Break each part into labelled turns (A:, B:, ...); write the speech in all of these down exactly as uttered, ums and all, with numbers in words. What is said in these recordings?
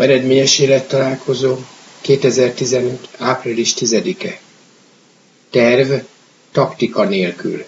A: Eredményes élettalálkozó kétezer-tizenöt. április tizedike. Terv taktika nélkül.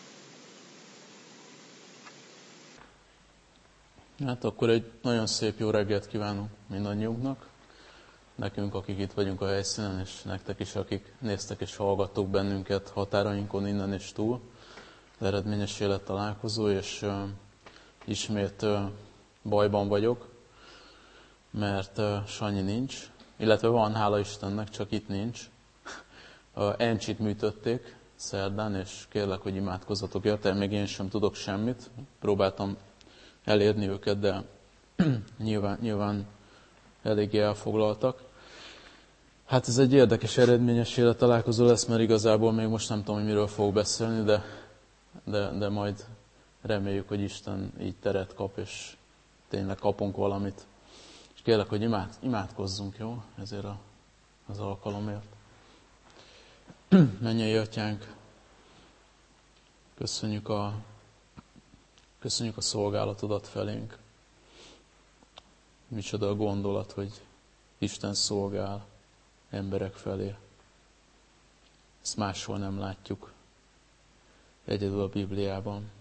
B: Hát akkor egy nagyon szép jó reggelt kívánunk mindannyiunknak. Nekünk, akik itt vagyunk a helyszínen, és nektek is, akik néztek és hallgattok bennünket határainkon innen és túl. Az eredményes élettalálkozó, és uh, ismét uh, bajban vagyok, mert uh, Sanyi nincs, illetve van, hála Istennek, csak itt nincs. Uh, Encsit műtötték szerdán, és kérlek, hogy imádkozzatok érte, még én sem tudok semmit. Próbáltam elérni őket, de nyilván, nyilván eléggé elfoglaltak. Hát ez egy érdekes eredményes élettalálkozó lesz, mert igazából még most nem tudom, hogy miről fogok beszélni, de, de, de majd reméljük, hogy Isten így teret kap, és tényleg kapunk valamit. És kérlek, hogy imád, imádkozzunk, jó? Ezért a, az alkalomért. Mennyei Atyánk, köszönjük a, köszönjük a szolgálatodat felénk. Micsoda a gondolat, hogy Isten szolgál emberek felé. Ezt máshol nem látjuk. Egyedül a Bibliában.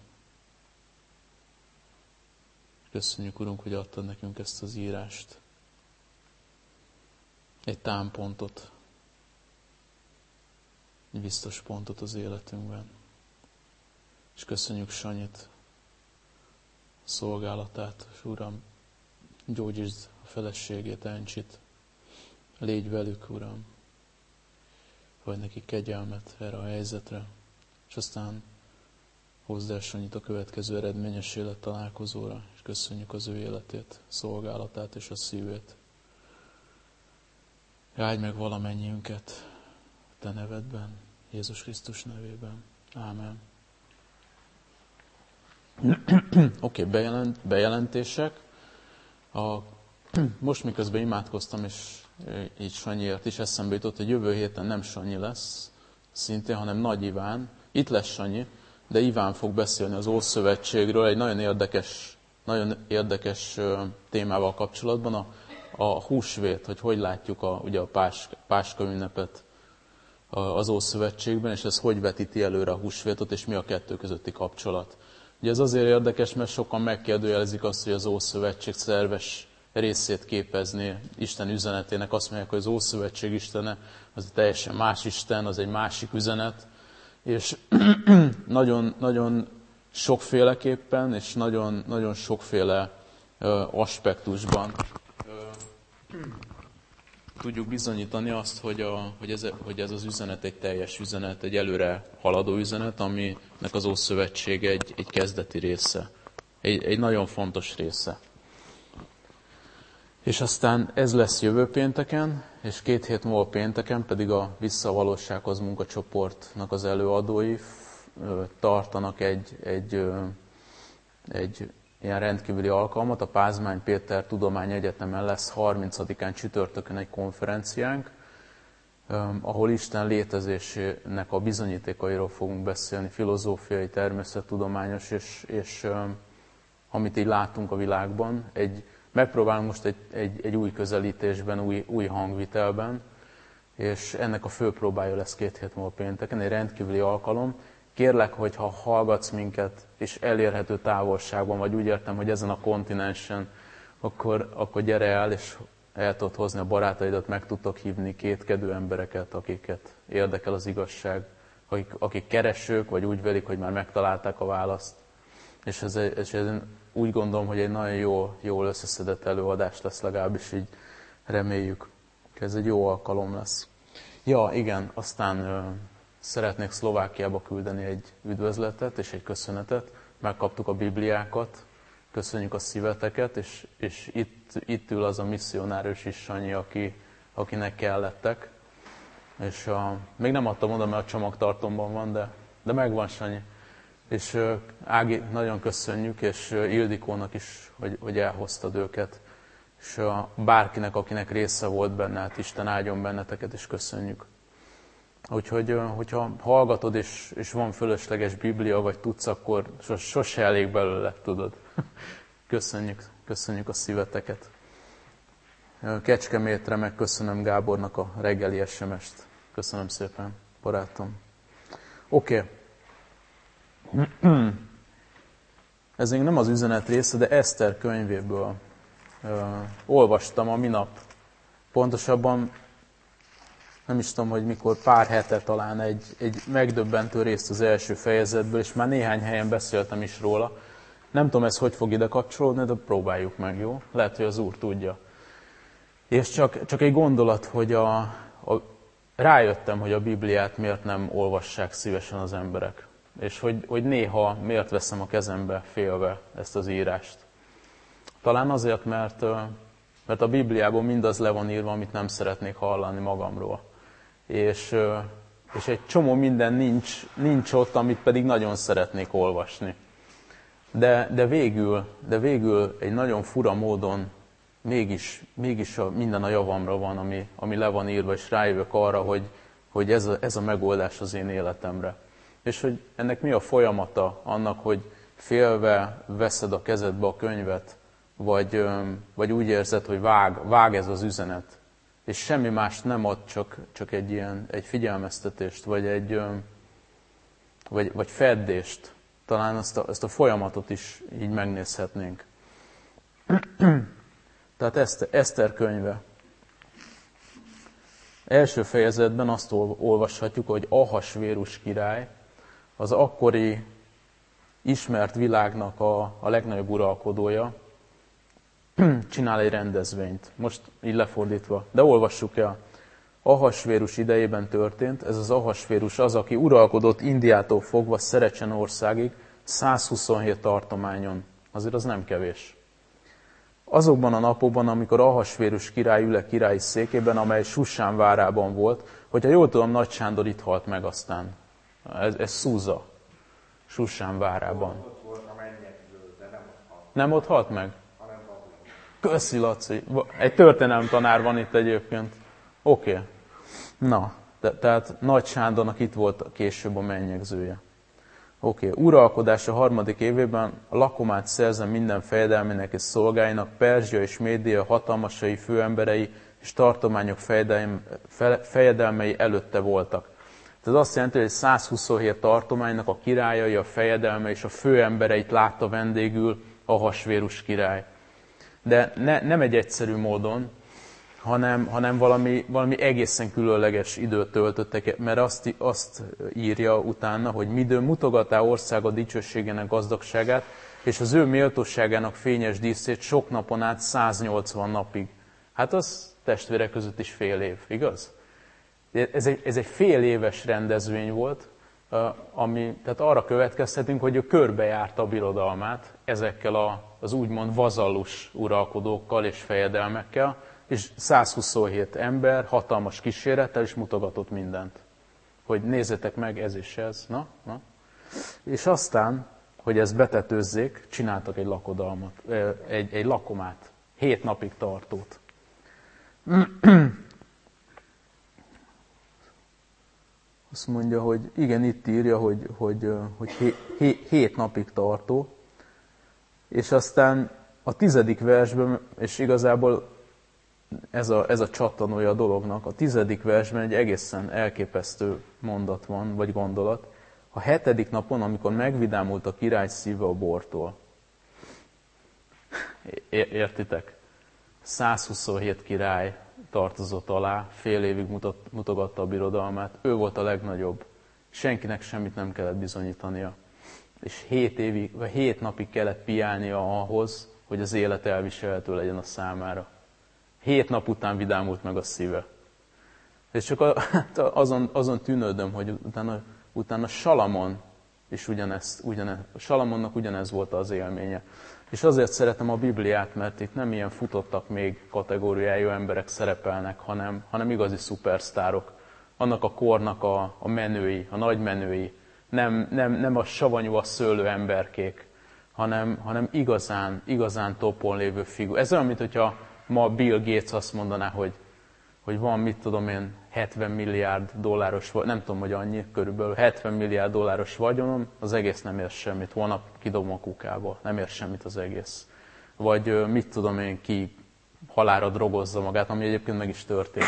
B: Köszönjük, Urunk, hogy adtad nekünk ezt az írást. Egy támpontot. Egy biztos pontot az életünkben. És köszönjük Sanyit, a szolgálatát, és Uram, gyógyítsd a feleségét, Encsit. Légy velük, Uram, vagy neki kegyelmet erre a helyzetre, és aztán hozd el Sanyit a következő eredményes élettalálkozóra, és köszönjük az ő életét, szolgálatát és a szívét. Áldj meg valamennyiünket a Te nevedben, Jézus Krisztus nevében. Ámen. Oké, okay, bejelent, bejelentések. A, most miközben imádkoztam, és így Sanyiért is eszembe jutott, hogy jövő héten nem Sanyi lesz szintén, hanem Nagy Iván. Itt lesz Sanyi, de Iván fog beszélni az Ószövetségről egy nagyon érdekes, nagyon érdekes témával kapcsolatban, a, a húsvét, hogy hogy látjuk a, ugye a Pás, Páska ünnepet az Ószövetségben, és ez hogy vetíti előre a húsvétot, és mi a kettő közötti kapcsolat. Ugye ez azért érdekes, mert sokan megkérdőjelezik azt, hogy az Ószövetség szerves részét képezni Isten üzenetének. Azt mondják, hogy az Ószövetség istene az egy teljesen más Isten, az egy másik üzenet. És nagyon, nagyon sokféleképpen, és nagyon, nagyon sokféle ö, aspektusban ö, tudjuk bizonyítani azt, hogy, a, hogy, ez, hogy ez az üzenet egy teljes üzenet, egy előre haladó üzenet, aminek az Ószövetség egy, egy kezdeti része. Egy, egy nagyon fontos része. És aztán ez lesz jövő pénteken, és két hét múlva pénteken pedig a Vissza a valósághoz munkacsoportnak az előadói tartanak egy, egy, egy ilyen rendkívüli alkalmat. A Pázmány Péter Tudományegyetemen lesz harmincadikán csütörtökön egy konferenciánk, ahol Isten létezésének a bizonyítékairól fogunk beszélni, filozófiai, természettudományos, és, és amit így látunk a világban. Egy, megpróbálunk most egy, egy, egy új közelítésben, új, új hangvitelben, és ennek a fő próbája lesz két hét múlva pénteken, egy rendkívüli alkalom. Kérlek, hogy ha hallgatsz minket, és elérhető távolságban, vagy úgy értem, hogy ezen a kontinensen, akkor, akkor gyere el, és el tudod hozni a barátaidat, meg tudtok hívni kétkedő embereket, akiket érdekel az igazság, akik, akik keresők, vagy úgy vélik, hogy már megtalálták a választ. És ez, és ez úgy gondolom, hogy egy nagyon jó, jól összeszedett előadás lesz, legalábbis így reméljük. Ez egy jó alkalom lesz. Ja, igen, aztán ö, szeretnék Szlovákiába küldeni egy üdvözletet és egy köszönetet. Megkaptuk a Bibliákat, köszönjük a szíveteket, és, és itt, itt ül az a misszionárius is, Sanyi, aki, akinek kellettek. És a, még nem adtam oda, mert a csomagtartómban van, de, de megvan, Sanyi. És uh, Ági, nagyon köszönjük, és uh, Ildikónak is, hogy, hogy elhoztad őket. És uh, bárkinek, akinek része volt benne, hát Isten áldjon benneteket, és köszönjük. Úgyhogy, uh, hogyha hallgatod, és, és van fölösleges Biblia, vagy tudsz, akkor sos, sose elég belőle, tudod. Köszönjük, köszönjük a szíveteket. Kecskemétre megköszönöm Gábornak a reggeli es em est. Köszönöm szépen, barátom. Oké. Okay. Ez még nem az üzenet része, de Eszter könyvéből uh, olvastam a minap. Pontosabban nem is tudom, hogy mikor, pár hete talán egy, egy megdöbbentő részt az első fejezetből, és már néhány helyen beszéltem is róla. Nem tudom, ez hogy fog ide kapcsolódni, de próbáljuk meg, jó? Lehet, hogy az Úr tudja. És csak, csak egy gondolat, hogy a, a, rájöttem, hogy a Bibliát miért nem olvassák szívesen az emberek. És hogy, hogy néha miért veszem a kezembe félve ezt az írást. Talán azért, mert, mert a Bibliában mindaz le van írva, amit nem szeretnék hallani magamról. És, és egy csomó minden nincs, nincs ott, amit pedig nagyon szeretnék olvasni. De, de, végül, de végül egy nagyon fura módon mégis, mégis a, minden a javamra van, ami, ami le van írva, és rájövök arra, hogy, hogy ez, a, ez a megoldás az én életemre. És hogy ennek mi a folyamata annak, hogy félve veszed a kezedbe a könyvet, vagy, vagy úgy érzed, hogy vág, vág ez az üzenet, és semmi más nem ad, csak, csak egy, ilyen, egy figyelmeztetést, vagy egy vagy, vagy feddést. Talán ezt a, ezt a folyamatot is így megnézhetnénk. Tehát Eszter, Eszter könyve. Első fejezetben azt olvashatjuk, hogy Ahasvérus király az akkori ismert világnak a, a legnagyobb uralkodója, csinál egy rendezvényt. Most így lefordítva. De olvassuk el. Ahasvérus idejében történt. Ez az Ahasvérus az, aki uralkodott Indiától fogva Szerecsenországig, százhuszonhét tartományon. Azért az nem kevés. Azokban a napokban, amikor Ahasvérus király ül a királyi székében, amely Susán várában volt, hogyha jól tudom, Nagy Sándor itt halt meg aztán. Ez, ez Szúza. Susán várában.
C: Ott volt a mennyegző, de nem ott halt.
B: Nem ott halt meg?
C: Hanem ott.
B: Köszi, Laci. Egy történelemtanár van itt egyébként. Oké. Okay. Na, te, tehát Nagy Sándornak itt volt később a mennyegzője. Oké. Okay. Uralkodása harmadik évében a lakomát szerzem minden fejedelmének és szolgáinak, Perzsia és Média hatalmasai, főemberei és tartományok fejedelmei előtte voltak. Tehát azt jelenti, hogy százhuszonhét tartománynak a királyai, a fejedelme és a főembereit látta vendégül Ahasvérus király. De ne, nem egy egyszerű módon, hanem, hanem valami, valami egészen különleges időt töltöttek, mert azt, azt írja utána, hogy midő mutogatá országa dicsőségének gazdagságát, és az ő méltóságának fényes díszét sok napon át száznyolcvan napig. Hát az testvérek között is fél év, igaz? Ez egy, ez egy fél éves rendezvény volt, ami, tehát arra következtetünk, hogy ő körbejárta a birodalmát ezekkel a, az úgymond vazallus uralkodókkal és fejedelmekkel, és százhuszonhét ember hatalmas kísérettel is mutogatott mindent. Hogy nézzétek meg, ez és ez. Na, na. És aztán, hogy ezt betetőzzék, csináltak egy lakodalmat, egy, egy lakomát, hét napig tartót. Azt mondja, hogy igen, itt írja, hogy, hogy, hogy hé, hé, hét napig tartó, és aztán a tizedik versben, és igazából ez a, ez a csattanója a dolognak, a tizedik versben egy egészen elképesztő mondat van, vagy gondolat. A hetedik napon, amikor megvidámult a király szíve a bortól. Értitek? százhuszonhét király tartozott alá, fél évig mutat, mutogatta a birodalmát, ő volt a legnagyobb. Senkinek semmit nem kellett bizonyítania. És hét, évig, vagy hét napig kellett piálnia ahhoz, hogy az élet elviselhető legyen a számára. Hét nap után vidámult meg a szíve. És csak azon, azon tűnődöm, hogy utána, utána Salamon is ugyanezt, ugyanez, Salamonnak ugyanez volt az élménye. És azért szeretem a Bibliát, mert itt nem ilyen futottak még kategóriájú emberek szerepelnek, hanem, hanem igazi szupersztárok. Annak a kornak a, a menői, a nagy menői. Nem, nem, nem a savanyú, a szőlő emberkék, hanem, hanem igazán, igazán toppon lévő figu. Ez olyan, mint hogyha ma Bill Gates azt mondaná, hogy, hogy van, mit tudom én, hetven milliárd dolláros, nem tudom, hogy annyi, körülbelül hetven milliárd dolláros vagyonom, az egész nem ér semmit, holnap kidobom a kukába, nem ér semmit az egész. Vagy mit tudom én, ki halálra drogozza magát, ami egyébként meg is történik.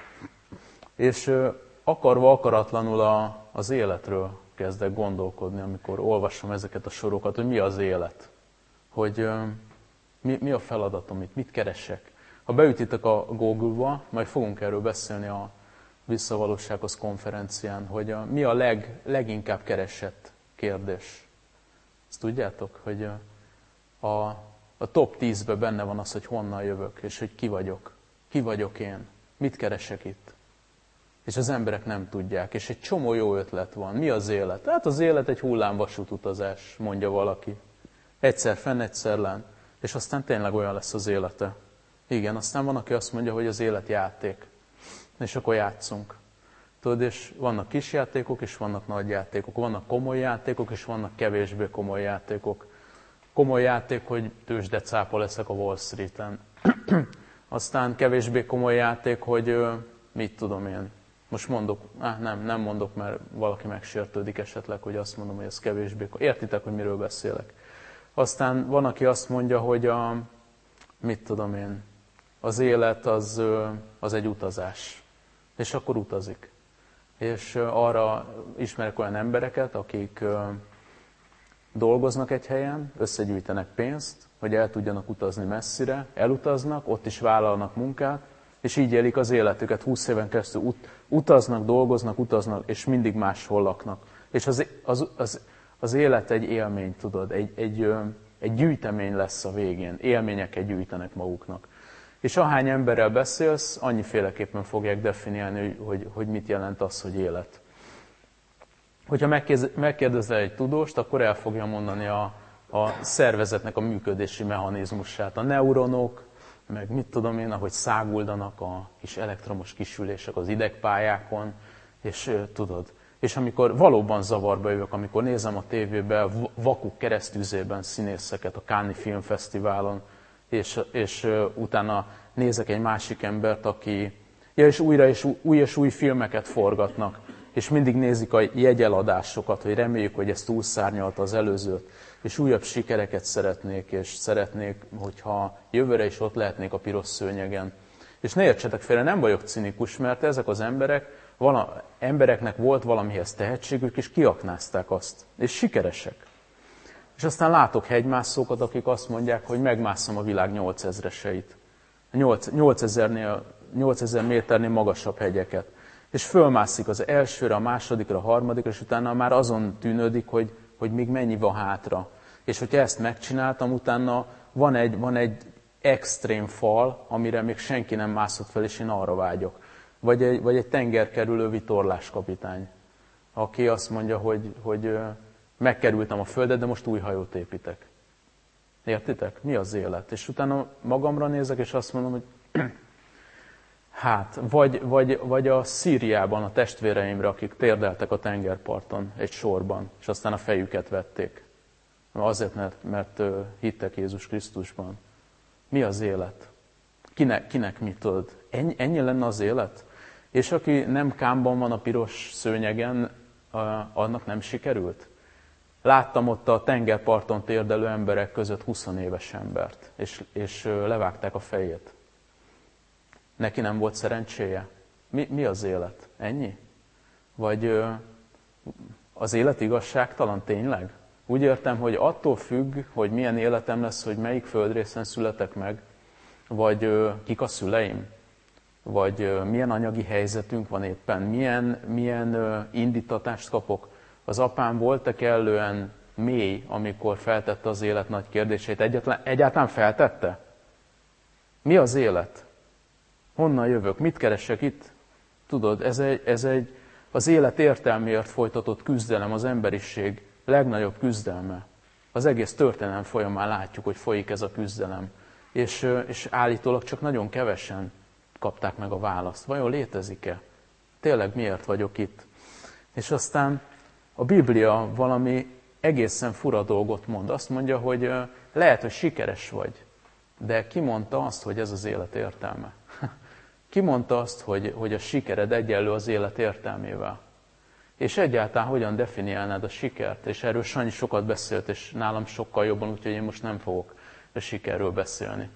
B: És akarva akaratlanul a, az életről kezdek gondolkodni, amikor olvasom ezeket a sorokat, hogy mi az élet, hogy mi, mi a feladatom itt, mit keresek. Ha beütitek a Google-ba, majd fogunk erről beszélni a Visszavalósághoz konferencián, hogy a, mi a leg, leginkább keresett kérdés. Ezt tudjátok, hogy a, a top tízben benne van az, hogy honnan jövök, és hogy ki vagyok. Ki vagyok én? Mit keresek itt? És az emberek nem tudják, és egy csomó jó ötlet van. Mi az élet? Hát az élet egy hullámvasútutazás, mondja valaki. Egyszer fenn, egyszer lenn, és aztán tényleg olyan lesz az élete. Igen, aztán van, aki azt mondja, hogy az élet játék. És akkor játszunk. Tudod, és vannak kis játékok, és vannak nagy játékok. Vannak komoly játékok, és vannak kevésbé komoly játékok. Komoly játék, hogy tőzsdecápa leszek a Wall Streeten. Aztán kevésbé komoly játék, hogy mit tudom én. Most mondok, áh, nem, nem mondok, mert valaki megsértődik esetleg, hogy azt mondom, hogy ez kevésbé komoly. Értitek, hogy miről beszélek. Aztán van, aki azt mondja, hogy a, mit tudom én, az élet az, az egy utazás. És akkor utazik. És arra ismerek olyan embereket, akik dolgoznak egy helyen, összegyűjtenek pénzt, hogy el tudjanak utazni messzire, elutaznak, ott is vállalnak munkát, és így élik az életüket, húsz éven keresztül ut- utaznak, dolgoznak, utaznak, és mindig máshol laknak. És az, az, az, az élet egy élmény, tudod, egy, egy, egy gyűjtemény lesz a végén, élményeket gyűjtenek maguknak. És ahány emberrel beszélsz, annyiféleképpen fogják definiálni, hogy, hogy mit jelent az, hogy élet. Hogyha megkérdezel egy tudóst, akkor el fogja mondani a, a szervezetnek a működési mechanizmusát. A neuronok, meg mit tudom én, ahogy száguldanak a kis elektromos kisülések az idegpályákon, és tudod. És amikor valóban zavarba jövök, amikor nézem a tévében vakuk keresztüzében színészeket a Cannes Filmfesztiválon, és, és utána nézek egy másik embert, aki ja, és újra és új és új filmeket forgatnak, és mindig nézik a jegyeladásokat, hogy reméljük, hogy ez túlszárnyalta az előzőt, és újabb sikereket szeretnék, és szeretnék, hogyha jövőre is ott lehetnék a piros szőnyegen. És ne értsetek félre, nem vagyok cinikus, mert ezek az emberek, vala, embereknek volt valamihez tehetségük, és kiaknázták azt, és sikeresek. És aztán látok hegymászókat, akik azt mondják, hogy megmásszam a világ nyolcezreseit. nyolcezer méternél magasabb hegyeket. És fölmászik az elsőre, a másodikra, a harmadikra, és utána már azon tűnődik, hogy, hogy még mennyi van hátra. És hogyha ezt megcsináltam, utána van egy, van egy extrém fal, amire még senki nem mászott fel, és én arra vágyok. Vagy egy, vagy egy tengerkerülő vitorláskapitány, aki azt mondja, hogy, hogy megkerültem a földet, de most új hajót építek. Értitek? Mi az élet? És utána magamra nézek, és azt mondom, hogy hát, vagy, vagy, vagy a Szíriában a testvéreimre, akik térdeltek a tengerparton egy sorban, és aztán a fejüket vették. Azért, mert, mert hittek Jézus Krisztusban. Mi az élet? Kinek, kinek mit tudod? Ennyi, ennyi lenne az élet? És aki nem Kámban van a piros szőnyegen, annak nem sikerült? Láttam ott a tengerparton térdelő emberek között húsz éves embert, és, és levágták a fejét. Neki nem volt szerencséje? Mi, mi az élet? Ennyi? Vagy az élet igazságtalan tényleg? Úgy értem, hogy attól függ, hogy milyen életem lesz, hogy melyik földrészen születek meg, vagy kik a szüleim, vagy milyen anyagi helyzetünk van éppen, milyen, milyen indítatást kapok. Az apám volt-e kellően mély, amikor feltette az élet nagy kérdéseit? Egyáltalán, egyáltalán feltette? Mi az élet? Honnan jövök? Mit keresek itt? Tudod, ez egy, ez egy az élet értelméért folytatott küzdelem, az emberiség legnagyobb küzdelme. Az egész történelem folyamán látjuk, hogy folyik ez a küzdelem. És, és állítólag csak nagyon kevesen kapták meg a választ. Vajon létezik-e? Tényleg miért vagyok itt? És aztán a Biblia valami egészen fura dolgot mond. Azt mondja, hogy lehet, hogy sikeres vagy, de ki mondta azt, hogy ez az élet értelme? Ki mondta azt, hogy, hogy a sikered egyenlő az élet értelmével? És egyáltalán hogyan definiálnád a sikert? És erről Sanyi sokat beszélt, és nálam sokkal jobban, úgyhogy én most nem fogok a sikerről beszélni.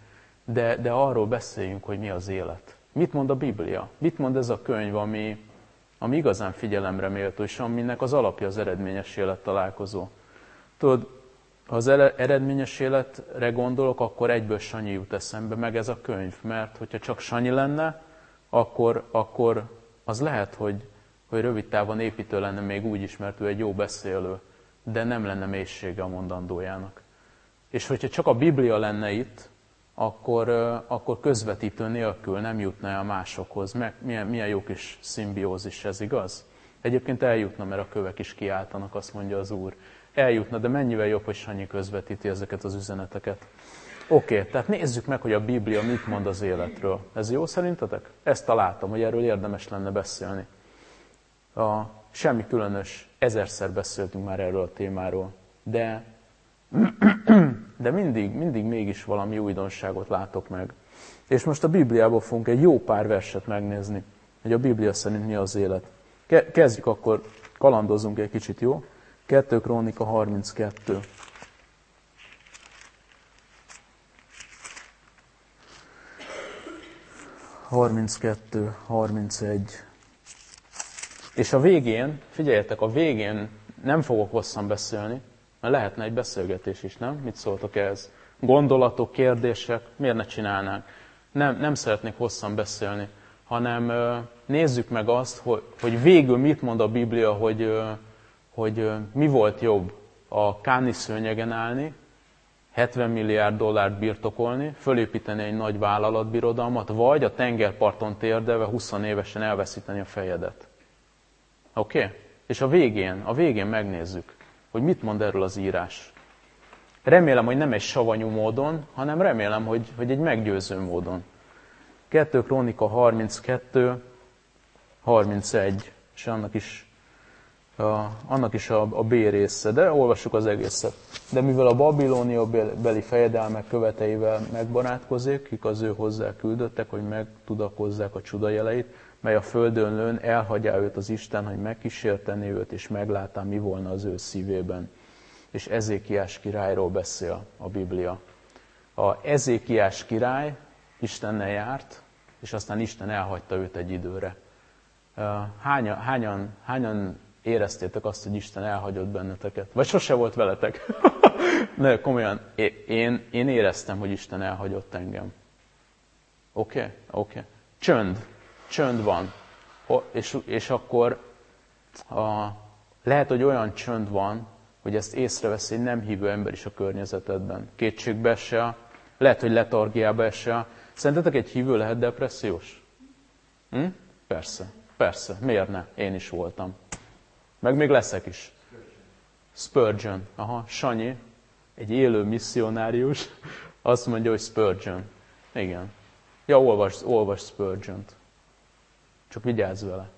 B: de, de arról beszéljünk, hogy mi az élet. Mit mond a Biblia? Mit mond ez a könyv, ami, ami igazán figyelemre méltó, és aminek az alapja az eredményes élet találkozó. Tudod, ha az eredményes életre gondolok, akkor egyből Sanyi jut eszembe, meg ez a könyv. Mert hogyha csak Sanyi lenne, akkor, akkor az lehet, hogy, hogy rövid távon építő lenne még úgy is, mert ő egy jó beszélő, de nem lenne mélysége a mondandójának. És hogyha csak a Biblia lenne itt, akkor, akkor közvetítő nélkül nem jutna el másokhoz. Meg, milyen, milyen jó kis szimbiózis ez, igaz? Egyébként eljutna, mert a kövek is kiáltanak, azt mondja az Úr. Eljutna, de mennyivel jobb, hogy Sanyi közvetíti ezeket az üzeneteket. Oké, okay, tehát nézzük meg, hogy a Biblia mit mond az életről. Ez jó szerintetek? Ezt találtam, hogy erről érdemes lenne beszélni. A, semmi különös, ezerszer beszéltünk már erről a témáról, de, de mindig, mindig mégis valami újdonságot látok meg. És most a Bibliából fogunk egy jó pár verset megnézni, hogy a Biblia szerint mi az élet. Kezdjük akkor, kalandozunk egy kicsit, jó? kettő Krónika harminckettő. harminckettő, harmincegy. És a végén, figyeljetek, a végén nem fogok hosszan beszélni, mert lehetne egy beszélgetés is, nem? Mit szóltok ehhez? Gondolatok, kérdések, miért ne csinálnánk? Nem, nem szeretnék hosszan beszélni, hanem nézzük meg azt, hogy, hogy végül mit mond a Biblia, hogy, hogy mi volt jobb, a káni szőnyegen állni, hetven milliárd dollárt birtokolni, fölépíteni egy nagy vállalatbirodalmat, vagy a tengerparton térdelve húsz évesen elveszíteni a fejedet. Oké? Okay? És a végén, a végén megnézzük, hogy mit mond erről az írás. Remélem, hogy nem egy savanyú módon, hanem remélem, hogy, hogy egy meggyőző módon. kettő Krónika harminckettő, harmincegy, és annak is A, annak is a, a B része, de olvassuk az egészet. De mivel a Babilónia beli fejedelmek követeivel megbarátkozik, kik az ő hozzá küldöttek, hogy megtudakozzák a csudajeleit, mely a földön lőn, elhagyja őt az Isten, hogy megkísértené őt, és meglátá, mi volna az ő szívében. És Ezékiás királyról beszél a Biblia. A Ezékiás király Istennel járt, és aztán Isten elhagyta őt egy időre. Hányan, hányan, hányan éreztétek azt, hogy Isten elhagyott benneteket? Vagy sose volt veletek? Ne, komolyan, én, én éreztem, hogy Isten elhagyott engem. Oké? Okay? Oké. Okay. Csönd. Csönd van. És, és akkor a, lehet, hogy olyan csönd van, hogy ezt észrevesz egy nem hívő ember is a környezetedben. Kétségbe esel, lehet, hogy letargiába esel. Szerintetek egy hívő lehet depressziós? Hm? Persze. Persze. Miért ne? Én is voltam. Meg még leszek is. Spurgeon. Aha, Sanyi, egy élő misszionárius, azt mondja, hogy Spurgeon. Igen. Ja, olvasd, olvasd Spurgeont. Csak vigyázz vele.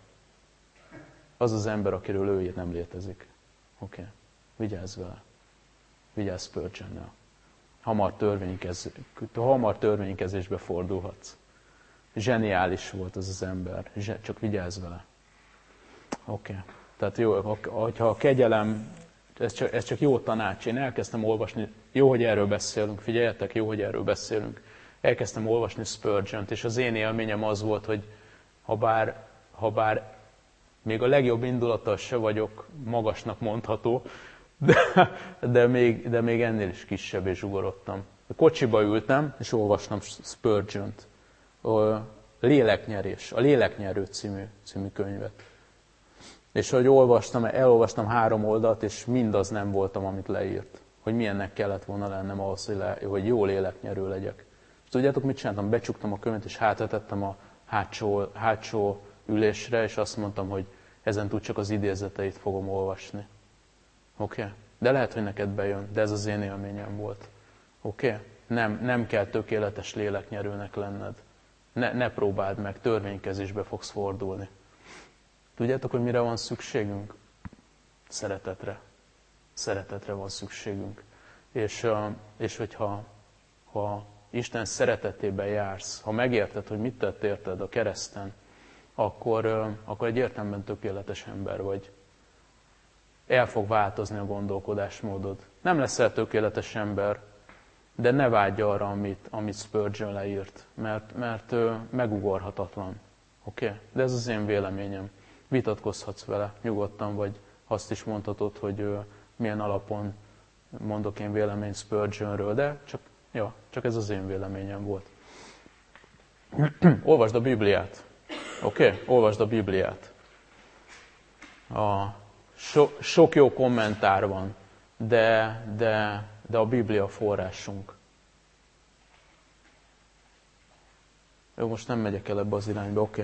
B: Az az ember, akiről ő ír, nem létezik. Oké. Okay. Vigyázz vele. Vigyázz Spurgeonnel. Hamar, törvénykez... Hamar törvénykezésbe fordulhatsz. Zseniális volt az az ember. Csak vigyázz vele. Oké. Okay. Tehát jó, hogyha a kegyelem, ez csak, ez csak jó tanács. Én elkezdtem olvasni, jó, hogy erről beszélünk, figyeljetek, jó, hogy erről beszélünk. Elkezdtem olvasni Spurgeont, és az én élményem az volt, hogy ha bár, ha bár még a legjobb indulattal se vagyok magasnak mondható, de, de, még, de még ennél is kisebb és zsugorodtam. A kocsiba ültem, és olvastam Spurgeont. A Léleknyerés, a Léleknyerő című, című könyvet. És hogy olvastam, elolvastam három oldalt, és mindaz nem voltam, amit leírt. Hogy milyennek kellett volna lennem ahhoz, hogy, le, hogy jó léleknyerő legyek. És tudjátok, mit csináltam? Becsuktam a könyvet, és hátratettem a hátsó, hátsó ülésre, és azt mondtam, hogy ezen túl csak az idézeteit fogom olvasni. Oké? Okay? De lehet, hogy neked bejön, de ez az én élményem volt. Oké? Okay? Nem, nem kell tökéletes léleknyerőnek lenned. Ne, ne próbáld meg, törvénykezésbe fogsz fordulni. Tudjátok, hogy mire van szükségünk? Szeretetre. Szeretetre van szükségünk. És, és hogyha ha Isten szeretetében jársz, ha megérted, hogy mit tett érted a kereszten, akkor, akkor egy értelemben tökéletes ember vagy. El fog változni a gondolkodásmódod. Nem leszel tökéletes ember, de ne vágyj arra, amit, amit Spurgeon leírt, mert, mert megugorhatatlan. Oké? Okay? De ez az én véleményem. Vitatkozhatsz vele nyugodtan, vagy azt is mondhatod, hogy milyen alapon mondok én véleményt Spurgeonről, de csak, ja, csak ez az én véleményem volt. Olvasd a Bibliát. Oké? Okay? Olvasd a Bibliát. A, so, sok jó kommentár van, de, de, de a Biblia forrásunk. Jó, most nem megyek el ebbe az irányba, oké.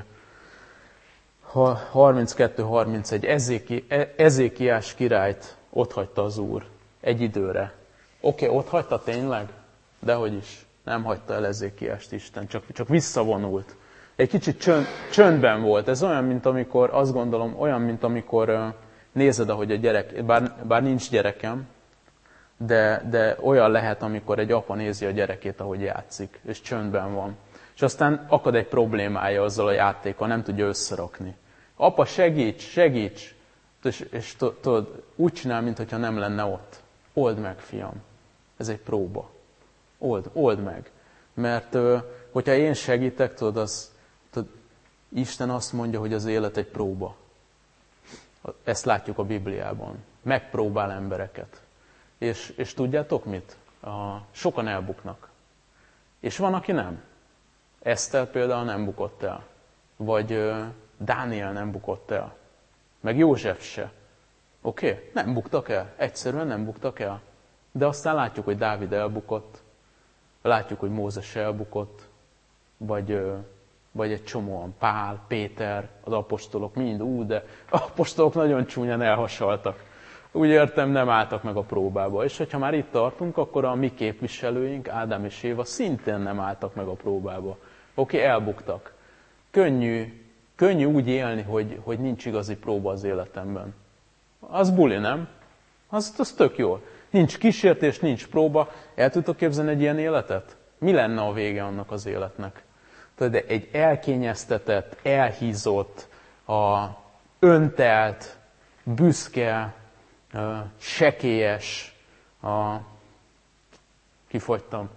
B: Okay. harminckettő harmincegy. Ezéki, Ezékiás királyt otthagyta az Úr egy időre. Oké, okay, otthagyta tényleg? Dehogy is. Nem hagyta el Ezékiást Isten, csak, csak visszavonult. Egy kicsit csönd, csöndben volt. Ez olyan, mint amikor, azt gondolom, olyan, mint amikor nézed, ahogy a gyerek, bár, bár nincs gyerekem, de, de olyan lehet, amikor egy apa nézi a gyerekét, ahogy játszik, és csöndben van. És aztán akad egy problémája azzal a játékkal, nem tudja összerakni. Apa, segíts, segíts! És, és tudod, úgy csinál, mintha nem lenne ott. Old meg, fiam. Ez egy próba. Old, old meg. Mert hogyha én segítek, tudod, az, tudod, Isten azt mondja, hogy az élet egy próba. Ezt látjuk a Bibliában. Megpróbál embereket. És, és tudjátok mit? A, sokan elbuknak. És van, aki nem. Eszter például nem bukott el. Vagy uh, Dániel nem bukott el. Meg József se. Oké? Okay? Nem buktak el. Egyszerűen nem buktak el. De aztán látjuk, hogy Dávid elbukott. Látjuk, hogy Mózes elbukott. Vagy, uh, vagy egy csomóan. Pál, Péter, az apostolok mind. Ú, de apostolok nagyon csúnyán elhasaltak. Úgy értem, nem álltak meg a próbába. És hogyha már itt tartunk, akkor a mi képviselőink, Ádám és Éva szintén nem álltak meg a próbába. Oké, okay, elbuktak. Könnyű, könnyű úgy élni, hogy, hogy nincs igazi próba az életemben. Az buli, nem? Az, az tök jó. Nincs kísértés, nincs próba. El tudtok képzelni egy ilyen életet? Mi lenne a vége annak az életnek? Tehát egy elkényeztetett, elhízott, a öntelt, büszke, sekélyes, a... kifogytam.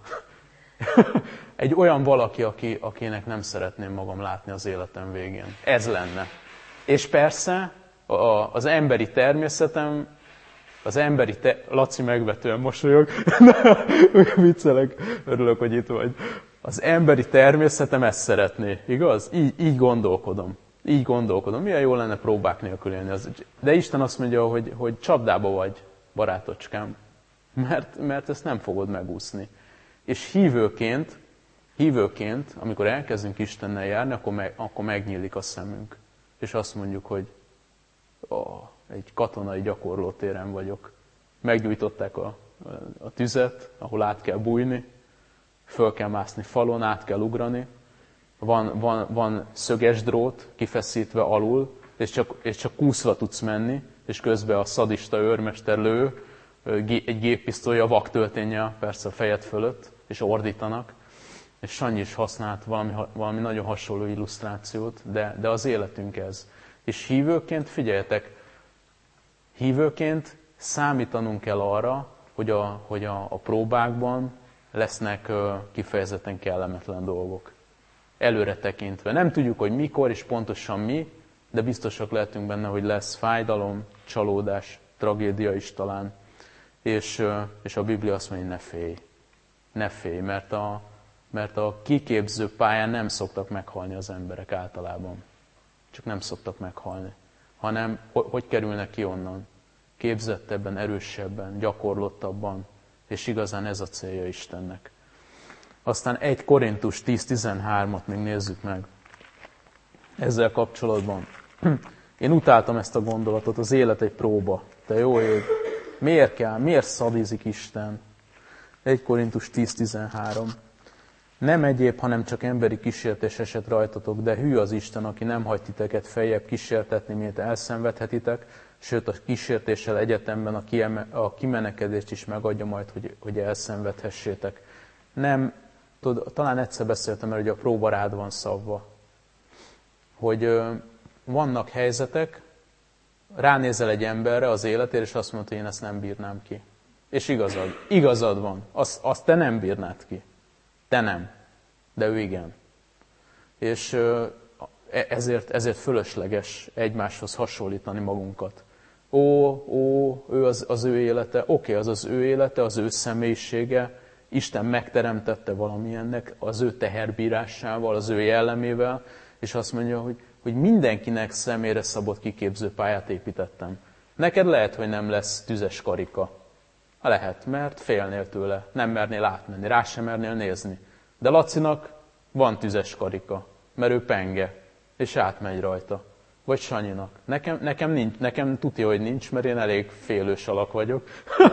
B: Egy olyan valaki, aki, akinek nem szeretném magam látni az életem végén. Ez lenne. És persze a, az emberi természetem, az emberi te... Laci megvetően mosolyog. Viccelek, örülök, hogy itt vagy. Az emberi természetem ezt szeretné, igaz? Így, így gondolkodom. Így gondolkodom. Milyen jó lenne próbák nélkül élni. De Isten azt mondja, hogy, hogy csapdába vagy, barátocskám. Mert, mert ezt nem fogod megúszni. És hívőként, hívőként, amikor elkezdünk Istennel járni, akkor, meg, akkor megnyílik a szemünk. És azt mondjuk, hogy ó, egy katonai gyakorlótéren vagyok. Meggyújtották a, a tüzet, ahol át kell bújni, föl kell mászni falon, át kell ugrani. Van, van, van szöges drót kifeszítve alul, és csak, és csak kúszva tudsz menni, és közben a szadista őrmester lő, egy géppisztolya vaktölténnyel, persze a fejed fölött, és ordítanak. És Sanyi is használt valami, valami nagyon hasonló illusztrációt, de, de az életünk ez. És hívőként, figyeljetek, hívőként számítanunk kell arra, hogy a, hogy a, a próbákban lesznek kifejezetten kellemetlen dolgok. Előre tekintve. Nem tudjuk, hogy mikor és pontosan mi, de biztosak lehetünk benne, hogy lesz fájdalom, csalódás, tragédia is talán. És, és a Biblia azt mondja, hogy ne félj. Ne félj, mert a, mert a kiképző pályán nem szoktak meghalni az emberek általában. Csak nem szoktak meghalni. Hanem hogy kerülnek ki onnan? Képzettebben, erősebben, gyakorlottabban. És igazán ez a célja Istennek. Aztán egy Korintus tíz tizenhármat még nézzük meg. Ezzel kapcsolatban. Én utáltam ezt a gondolatot, az élet egy próba. Te jó ég! Miért kell? Miért szadizik Isten? egy Korintus tíz tizenhárom. Nem egyéb, hanem csak emberi kísértés esett rajtatok, de hű az Isten, aki nem hagy titeket feljebb kísértetni, miért elszenvedhetitek, sőt a kísértéssel egyetemben a, kieme, a kimenekedést is megadja majd, hogy, hogy elszenvedhessétek. Nem, tud, talán egyszer beszéltem el, hogy a próba rád van szabva. Hogy ö, vannak helyzetek, ránézel egy emberre az életére, és azt mondod, hogy én ezt nem bírnám ki. És igazad, igazad van. Azt, azt te nem bírnád ki. Te nem. De ő igen. És ezért, ezért fölösleges egymáshoz hasonlítani magunkat. Ó, ó, ő az, az ő élete, oké, az az ő élete, az ő személyisége, Isten megteremtette valamilyennek, az ő teherbírásával, az ő jellemével, és azt mondja, hogy, hogy mindenkinek személyre szabott kiképző pályát építettem. Neked lehet, hogy nem lesz tüzes karika. Lehet, mert félnél tőle, nem mernél átmenni, rá sem mernél nézni. De Lacinak van tüzes karika, mert ő penge, és átmegy rajta. Vagy Sanyinak. Nekem, nekem, nincs, nekem tudja, hogy nincs, mert én elég félős alak vagyok.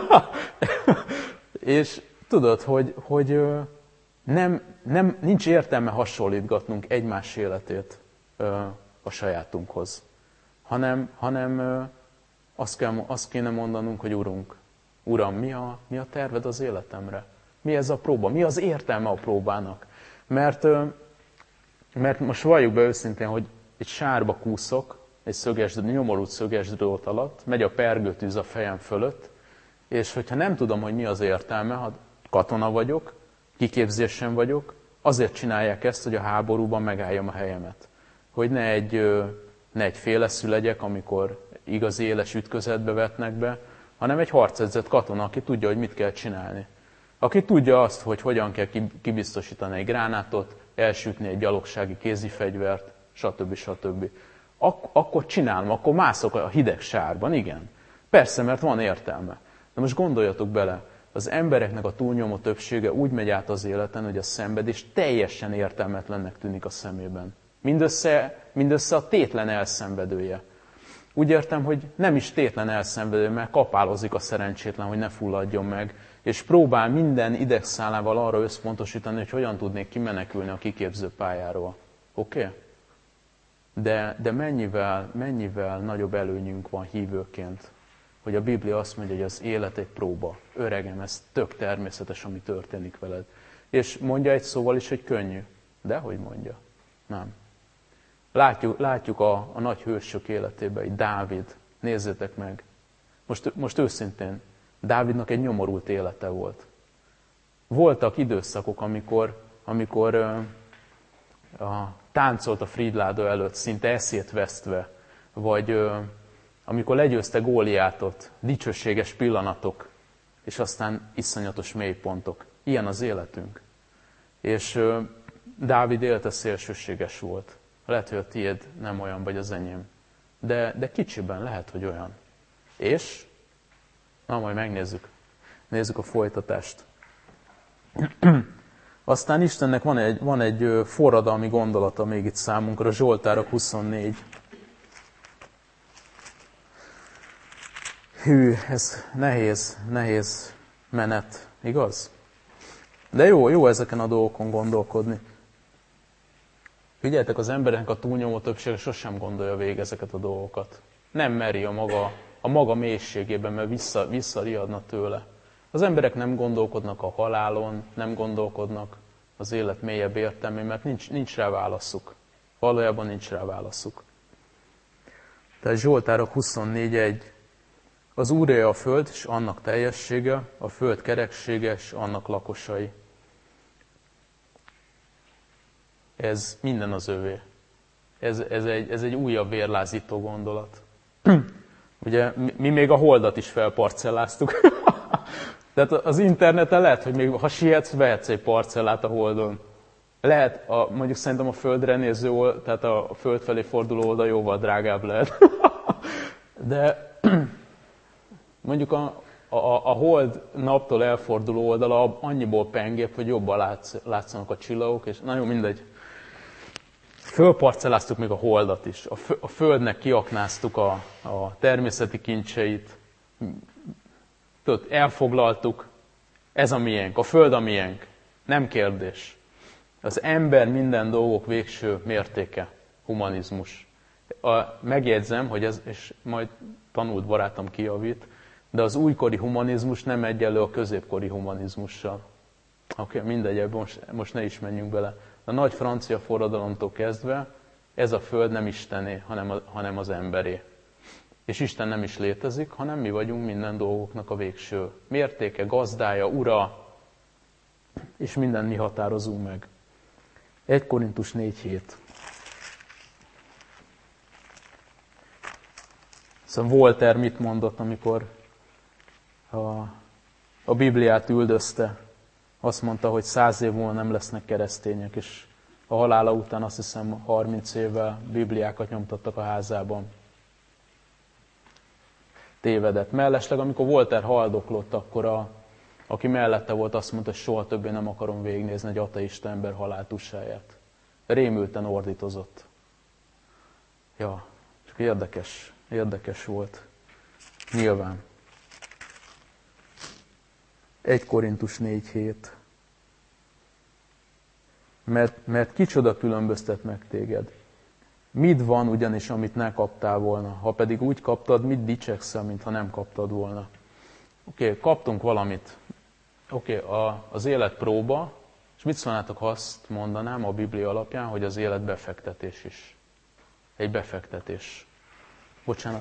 B: És tudod, hogy, hogy nem, nem, nincs értelme hasonlítgatnunk egymás életét a sajátunkhoz. Hanem, hanem azt, kell, azt kéne mondanunk, hogy Urunk, Uram, mi a, mi a terved az életemre? Mi ez a próba? Mi az értelme a próbának? Mert, mert most valljuk be őszintén, hogy egy sárba kúszok, egy szöges, nyomorult szöges drót alatt, megy a pergőtűz a fejem fölött, és hogyha nem tudom, hogy mi az értelme, ha katona vagyok, kiképzésen vagyok, azért csinálják ezt, hogy a háborúban megálljam a helyemet. Hogy ne egy, ne egy féleszű legyek, amikor igazi éles ütközetbe vetnek be, hanem egy harcedzett katona, aki tudja, hogy mit kell csinálni. Aki tudja azt, hogy hogyan kell kibiztosítani egy gránátot, elsütni egy gyalogsági kézifegyvert, stb. stb. Ak- akkor csinálom, akkor mászok a hideg sárban, igen. Persze, mert van értelme. De most gondoljatok bele, az embereknek a túlnyomó többsége úgy megy át az életen, hogy a szenvedés teljesen értelmetlennek tűnik a szemében. Mindössze, mindössze a tétlen elszenvedője. Úgy értem, hogy nem is tétlen elszenvedő, mert kapálozik a szerencsétlen, hogy ne fulladjon meg, és próbál minden idegszálával arra összpontosítani, hogy hogyan tudnék kimenekülni a kiképző pályáról. Oké? Okay? De, de mennyivel, mennyivel nagyobb előnyünk van hívőként, hogy a Biblia azt mondja, hogy az élet egy próba. Öregem, ez tök természetes, ami történik veled. És mondja egy szóval is, hogy könnyű. De hogy mondja? Nem. Látjuk, látjuk a, a nagy hősök életében, egy Dávid. Nézzétek meg. Most, most őszintén, Dávidnak egy nyomorult élete volt. Voltak időszakok, amikor, amikor uh, a, táncolt a Frídládó előtt, szinte eszét vesztve, vagy uh, amikor legyőzte Góliátot, dicsőséges pillanatok, és aztán iszonyatos mélypontok. Ilyen az életünk. És uh, Dávid élete szélsőséges volt. Lehet, hogy a tiéd nem olyan, vagy az enyém. De, de kicsiben lehet, hogy olyan. És? Na, majd megnézzük. Nézzük a folytatást. Aztán Istennek van egy, van egy forradalmi gondolata még itt számunkra, Zsoltárok huszonnégy. Hű, ez nehéz, nehéz menet, igaz? De jó, jó ezeken a dolgokon gondolkodni. Figyeljetek, az embereknek a túlnyomó többsége sosem gondolja végig ezeket a dolgokat. Nem meri a maga, a maga mélységében, mert vissza, visszariadna tőle. Az emberek nem gondolkodnak a halálon, nem gondolkodnak az élet mélyebb értelmén, mert nincs, nincs rá válaszuk. Valójában nincs rá válaszuk. Tehát Zsoltárok huszonnégy egy. Az Úré a föld, és annak teljessége, a föld kereksége, és annak lakosai. Ez minden az övé. Ez, ez, egy, ez egy újabb vérlázító gondolat. Ugye mi még a holdat is felparcelláztuk. Tehát az interneten lehet, hogy még ha sietsz, vehetsz egy parcellát a holdon. Lehet, a, mondjuk szerintem a földre néző, tehát a föld felé forduló oldal jóval drágább lehet. De mondjuk a, a, a hold naptól elforduló oldala annyiból pengébb, hogy jobban látsz, látszanak a csillagok, és nagyon mindegy. Fölparcelláztuk még a holdat is. A, fö, a földnek kiaknáztuk a, a természeti kincseit. Tudod, elfoglaltuk. Ez a miénk. A föld a miénk. Nem kérdés. Az ember minden dolgok végső mértéke. Humanizmus. A, megjegyzem, hogy ez, és majd tanult barátom kijavít, de az újkori humanizmus nem egyenlő a középkori humanizmussal. Oké, okay, mindegy, ebben most, most ne is menjünk bele. A nagy francia forradalomtól kezdve ez a föld nem istené, hanem, a, hanem az emberé. És Isten nem is létezik, hanem mi vagyunk minden dolgoknak a végső mértéke, gazdája, ura, és minden mi határozunk meg. egy Korintus négy hét. Szóval Voltaire mit mondott, amikor a, a Bibliát üldözte? Azt mondta, hogy száz év múlva nem lesznek keresztények, és a halála után azt hiszem harminc évvel Bibliákat nyomtattak a házában. Tévedett. Mellesleg, amikor Voltaire haldoklott, akkor a, aki mellette volt, azt mondta, hogy soha többé nem akarom végignézni egy ateista ember haláltussáját. Rémülten ordítozott. Ja, csak érdekes, érdekes volt. Nyilván. egy Korintus négy hét. Mert, mert kicsoda különböztet meg téged. Mit van ugyanis, amit ne kaptál volna? Ha pedig úgy kaptad, mit dicsekszel, mintha nem kaptad volna? Oké, okay, kaptunk valamit. Oké, okay, az élet próba, és mit szólnátok, ha azt mondanám a Biblia alapján, hogy az élet befektetés is. Egy befektetés. Bocsánat.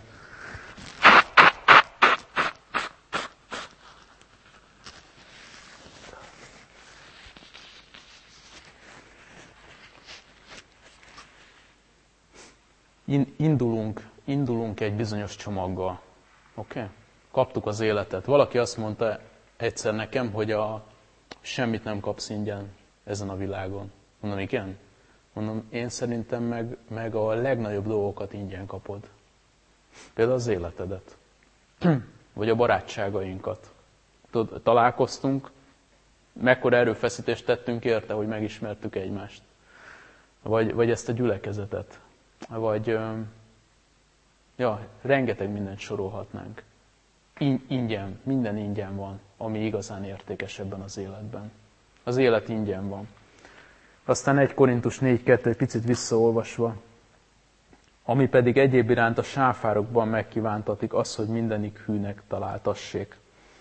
B: Indulunk, indulunk egy bizonyos csomaggal. Oké? Okay? Kaptuk az életet. Valaki azt mondta egyszer nekem, hogy a, semmit nem kapsz ingyen ezen a világon. Mondom, igen? Mondom, én szerintem meg, meg a legnagyobb dolgokat ingyen kapod. Például az életedet. Vagy a barátságainkat. Tudod, találkoztunk, mekkora erőfeszítést tettünk érte, hogy megismertük egymást. Vagy, vagy ezt a gyülekezetet. Vagy, ja, rengeteg mindent sorolhatnánk. Ingyen, minden ingyen van, ami igazán értékes ebben az életben. Az élet ingyen van. Aztán egy Korintus négy kettő, egy picit visszaolvasva, ami pedig egyéb iránt a sáfárokban megkívántatik, az, hogy mindenik hűnek találtassék.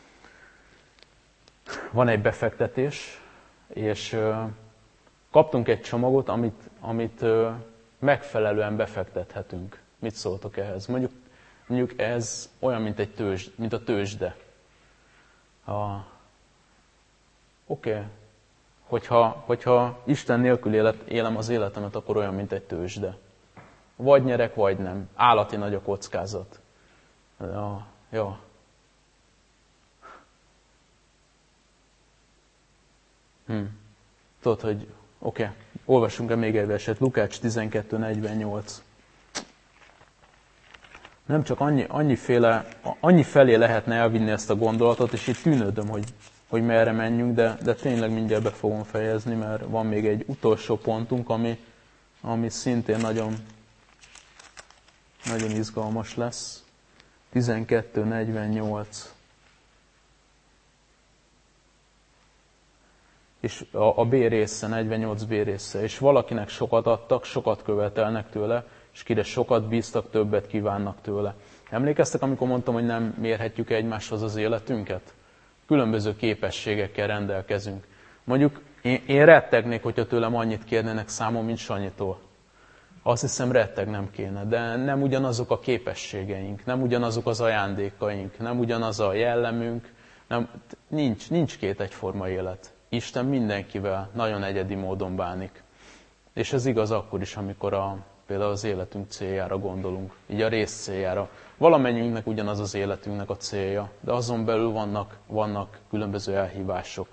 B: Van egy befektetés, és kaptunk egy csomagot, amit, amit megfelelően befektethetünk. Mit szóltok ehhez? Mondjuk, mondjuk ez olyan, mint, egy tőzs, mint a tőzsde. Oké, okay. hogyha, hogyha Isten nélkül élet, élem az életemet, akkor olyan, mint egy tőzsde. Vagy nyerek, vagy nem. Állati nagy a kockázat. Ja, ja. Hm. Tudod, hogy oké, okay. Olvassunk-e még egy verset? Lukács tizenkettő negyvennyolc. Nem csak annyi, annyiféle, annyi felé lehetne elvinni ezt a gondolatot, és itt tűnődöm, hogy, hogy merre menjünk, de, de tényleg mindjárt be fogom fejezni, mert van még egy utolsó pontunk, ami, ami szintén nagyon, nagyon izgalmas lesz. tizenkettő negyvennyolc. És a, a B része, negyvennyolc B része. És valakinek sokat adtak, sokat követelnek tőle, és kire sokat bíztak, többet kívánnak tőle. Emlékeztek, amikor mondtam, hogy nem mérhetjük egymáshoz az életünket? Különböző képességekkel rendelkezünk. Mondjuk én, én rettegnék, hogyha tőlem annyit kérnének számom, mint Sanyitól. Azt hiszem, rettegnem kéne, de nem ugyanazok a képességeink, nem ugyanazok az ajándékaink, nem ugyanaz a jellemünk, nem, nincs, nincs két egyforma élet. Isten mindenkivel nagyon egyedi módon bánik. És ez igaz akkor is, amikor a, például az életünk céljára gondolunk, így a rész céljára. Valamennyiünknek ugyanaz az életünknek a célja, de azon belül vannak, vannak különböző elhívások.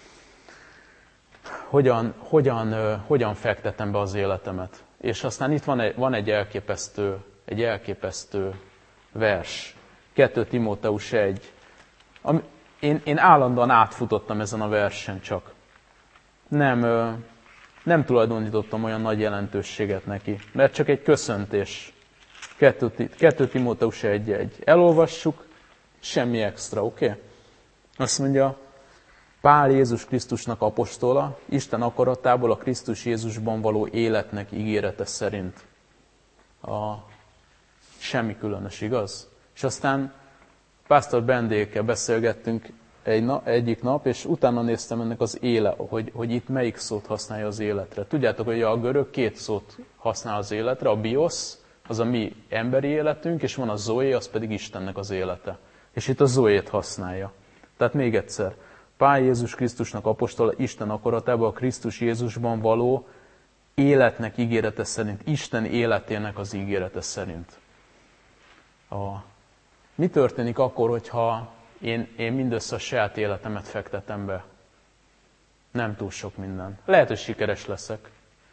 B: Hogyan, hogyan, hogyan fektetem be az életemet? És aztán itt van egy, van egy elképesztő, egy elképesztő vers. kettő Timóteus egy. Ami, én, én állandóan átfutottam ezen a versen csak. Nem, nem tulajdonítottam olyan nagy jelentőséget neki, mert csak egy köszöntés. kettő Timóteus egy egy. Elolvassuk, semmi extra, oké? Okay? Azt mondja, Pál Jézus Krisztusnak apostola, Isten akaratából a Krisztus Jézusban való életnek ígérete szerint. A semmi különös, igaz? És aztán Pásztor Bendékkel beszélgettünk egy na, egyik nap, és utána néztem ennek az éle, hogy, hogy itt melyik szót használja az életre. Tudjátok, hogy a görög két szót használ az életre, a biosz, az a mi emberi életünk, és van a Zoé, az pedig Istennek az élete. És itt a Zoét használja. Tehát még egyszer, Pál Jézus Krisztusnak apostola Isten akaratában, a Krisztus Jézusban való életnek ígérete szerint, Isten életének az ígérete szerint. A, mi történik akkor, hogyha én, én mindössze a saját életemet fektetem be? Nem túl sok minden. Lehet, hogy sikeres leszek,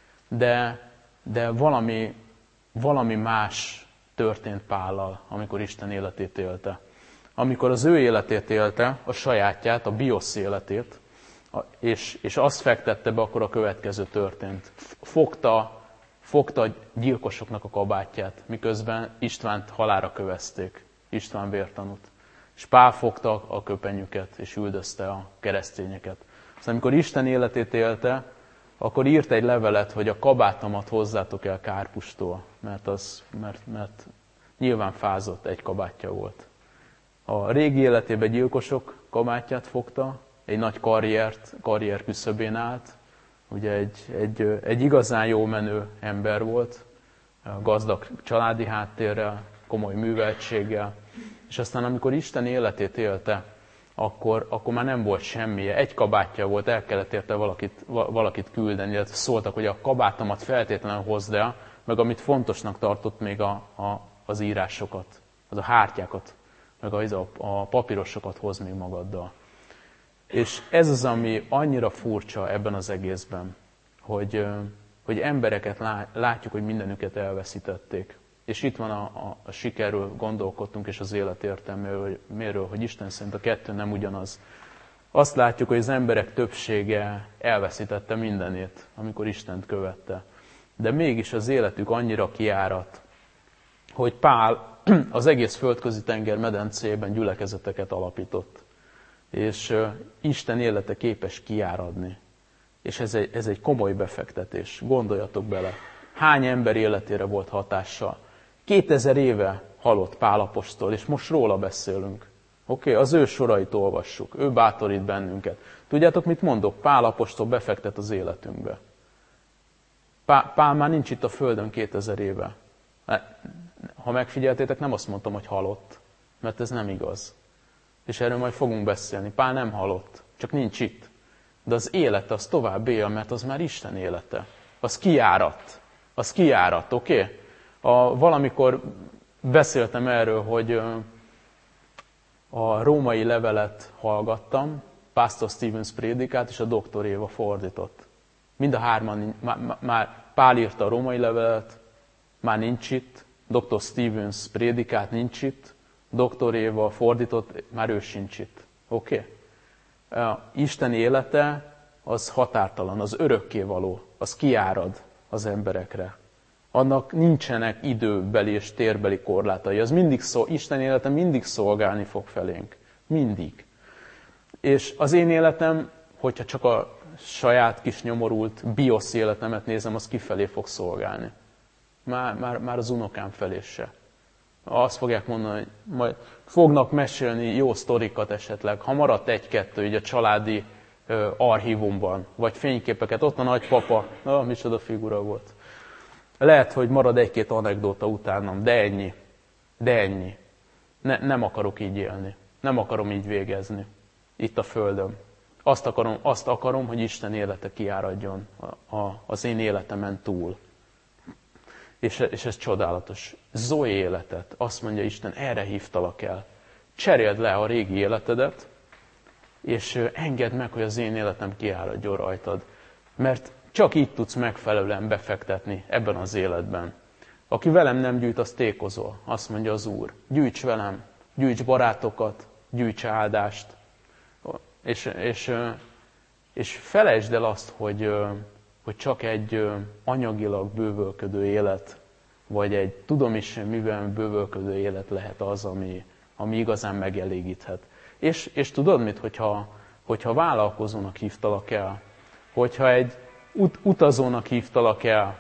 B: de, de valami, valami más történt Pállal, amikor Isten életét élte. Amikor az ő életét élte, a sajátját, a biosz életét, és, és azt fektette be, akkor a következő történt. Fogta, fogta a gyilkosoknak a kabátját, miközben Istvánt halálra kövezték, István vértanút. És Pál fogta a köpenyüket, és üldözte a keresztényeket. Aztán amikor Isten életét élte, akkor írt egy levelet, hogy a kabátomat hozzátok el Kárpustól, mert, az, mert, mert nyilván fázott, egy kabátja volt. A régi életében gyilkosok kabátját fogta, egy nagy karriert, karrier küszöbén állt, ugye egy, egy, egy igazán jó menő ember volt, gazdag családi háttérrel, komoly műveltséggel, és aztán amikor Isten életét élte, akkor, akkor már nem volt semmije. Egy kabátja volt, el kellett érte valakit, valakit küldeni, illetve szóltak, hogy a kabátomat feltétlenül hozd el, meg amit fontosnak tartott még a, a, az írásokat, az a hártyákat, meg a, a papírosokat hoz még magaddal. És ez az, ami annyira furcsa ebben az egészben, hogy, hogy embereket látjuk, hogy mindenüket elveszítették. És itt van a, a, a sikerről gondolkodtunk, és az élet értelméről, miről, hogy Isten szerint a kettő nem ugyanaz. Azt látjuk, hogy az emberek többsége elveszítette mindenét, amikor Istent követte. De mégis az életük annyira kiáradt, hogy Pál az egész földközi tenger medencében gyülekezeteket alapított. És Isten élete képes kiáradni. És ez egy, ez egy komoly befektetés. Gondoljatok bele, hány ember életére volt hatással. Kétezer éve halott Pál apostol, és most róla beszélünk. Oké, okay? Az ő sorait olvassuk, ő bátorít bennünket. Tudjátok, mit mondok? Pál apostol befektet az életünkbe. Pál, Pál már nincs itt a földön kétezer éve. Ha megfigyeltétek, nem azt mondtam, hogy halott, mert ez nem igaz. És erről majd fogunk beszélni. Pál nem halott, csak nincs itt. De az élete, az tovább él, mert az már Isten élete. Az kiáradt. Az kiáradt, oké? Okay? A, valamikor beszéltem erről, hogy a római levelet hallgattam, Pastor Stevens prédikát, és a doktor Éva fordított. Mind a hárman, már, már Pál írta a római levelet, már nincs itt, doktor Stevens prédikát nincs itt, doktor Éva fordított, már ő sincs itt. Oké? Okay? Isten élete az határtalan, az örökkévaló, az kiárad az emberekre. Annak nincsenek időbeli és térbeli korlátai. Az mindig szól, Isten élete mindig szolgálni fog felénk. Mindig. És az én életem, hogyha csak a saját kis nyomorult biosz életemet nézem, az kifelé fog szolgálni. Már, már, már az unokám felé se. Azt fogják mondani, hogy majd fognak mesélni jó sztorikat esetleg, ha maradt egy-kettő így a családi ö, archívumban, vagy fényképeket, ott a nagypapa, ah, micsoda figura volt. Lehet, hogy marad egy-két anekdóta utánam, de ennyi. De ennyi. Ne, nem akarok így élni. Nem akarom így végezni. Itt a földön. Azt akarom, azt akarom, hogy Isten élete kiáradjon a, a, az én életemen túl. És, és ez csodálatos. Zoé életet, azt mondja Isten, erre hívtalak el. Cseréld le a régi életedet, és engedd meg, hogy az én életem kiáradjon rajtad. Mert csak így tudsz megfelelően befektetni ebben az életben. Aki velem nem gyűjt, az tékozol, azt mondja az Úr. Gyűjts velem, gyűjts barátokat, gyűjts áldást. És, és, és felejtsd el azt, hogy, hogy csak egy anyagilag bővölködő élet, vagy egy tudom is mivel bővölködő élet lehet az, ami, ami igazán megelégíthet. És, és tudod mit, hogyha, hogyha vállalkozónak hívtalak el, hogyha egy ut, utazónak hívtalak el,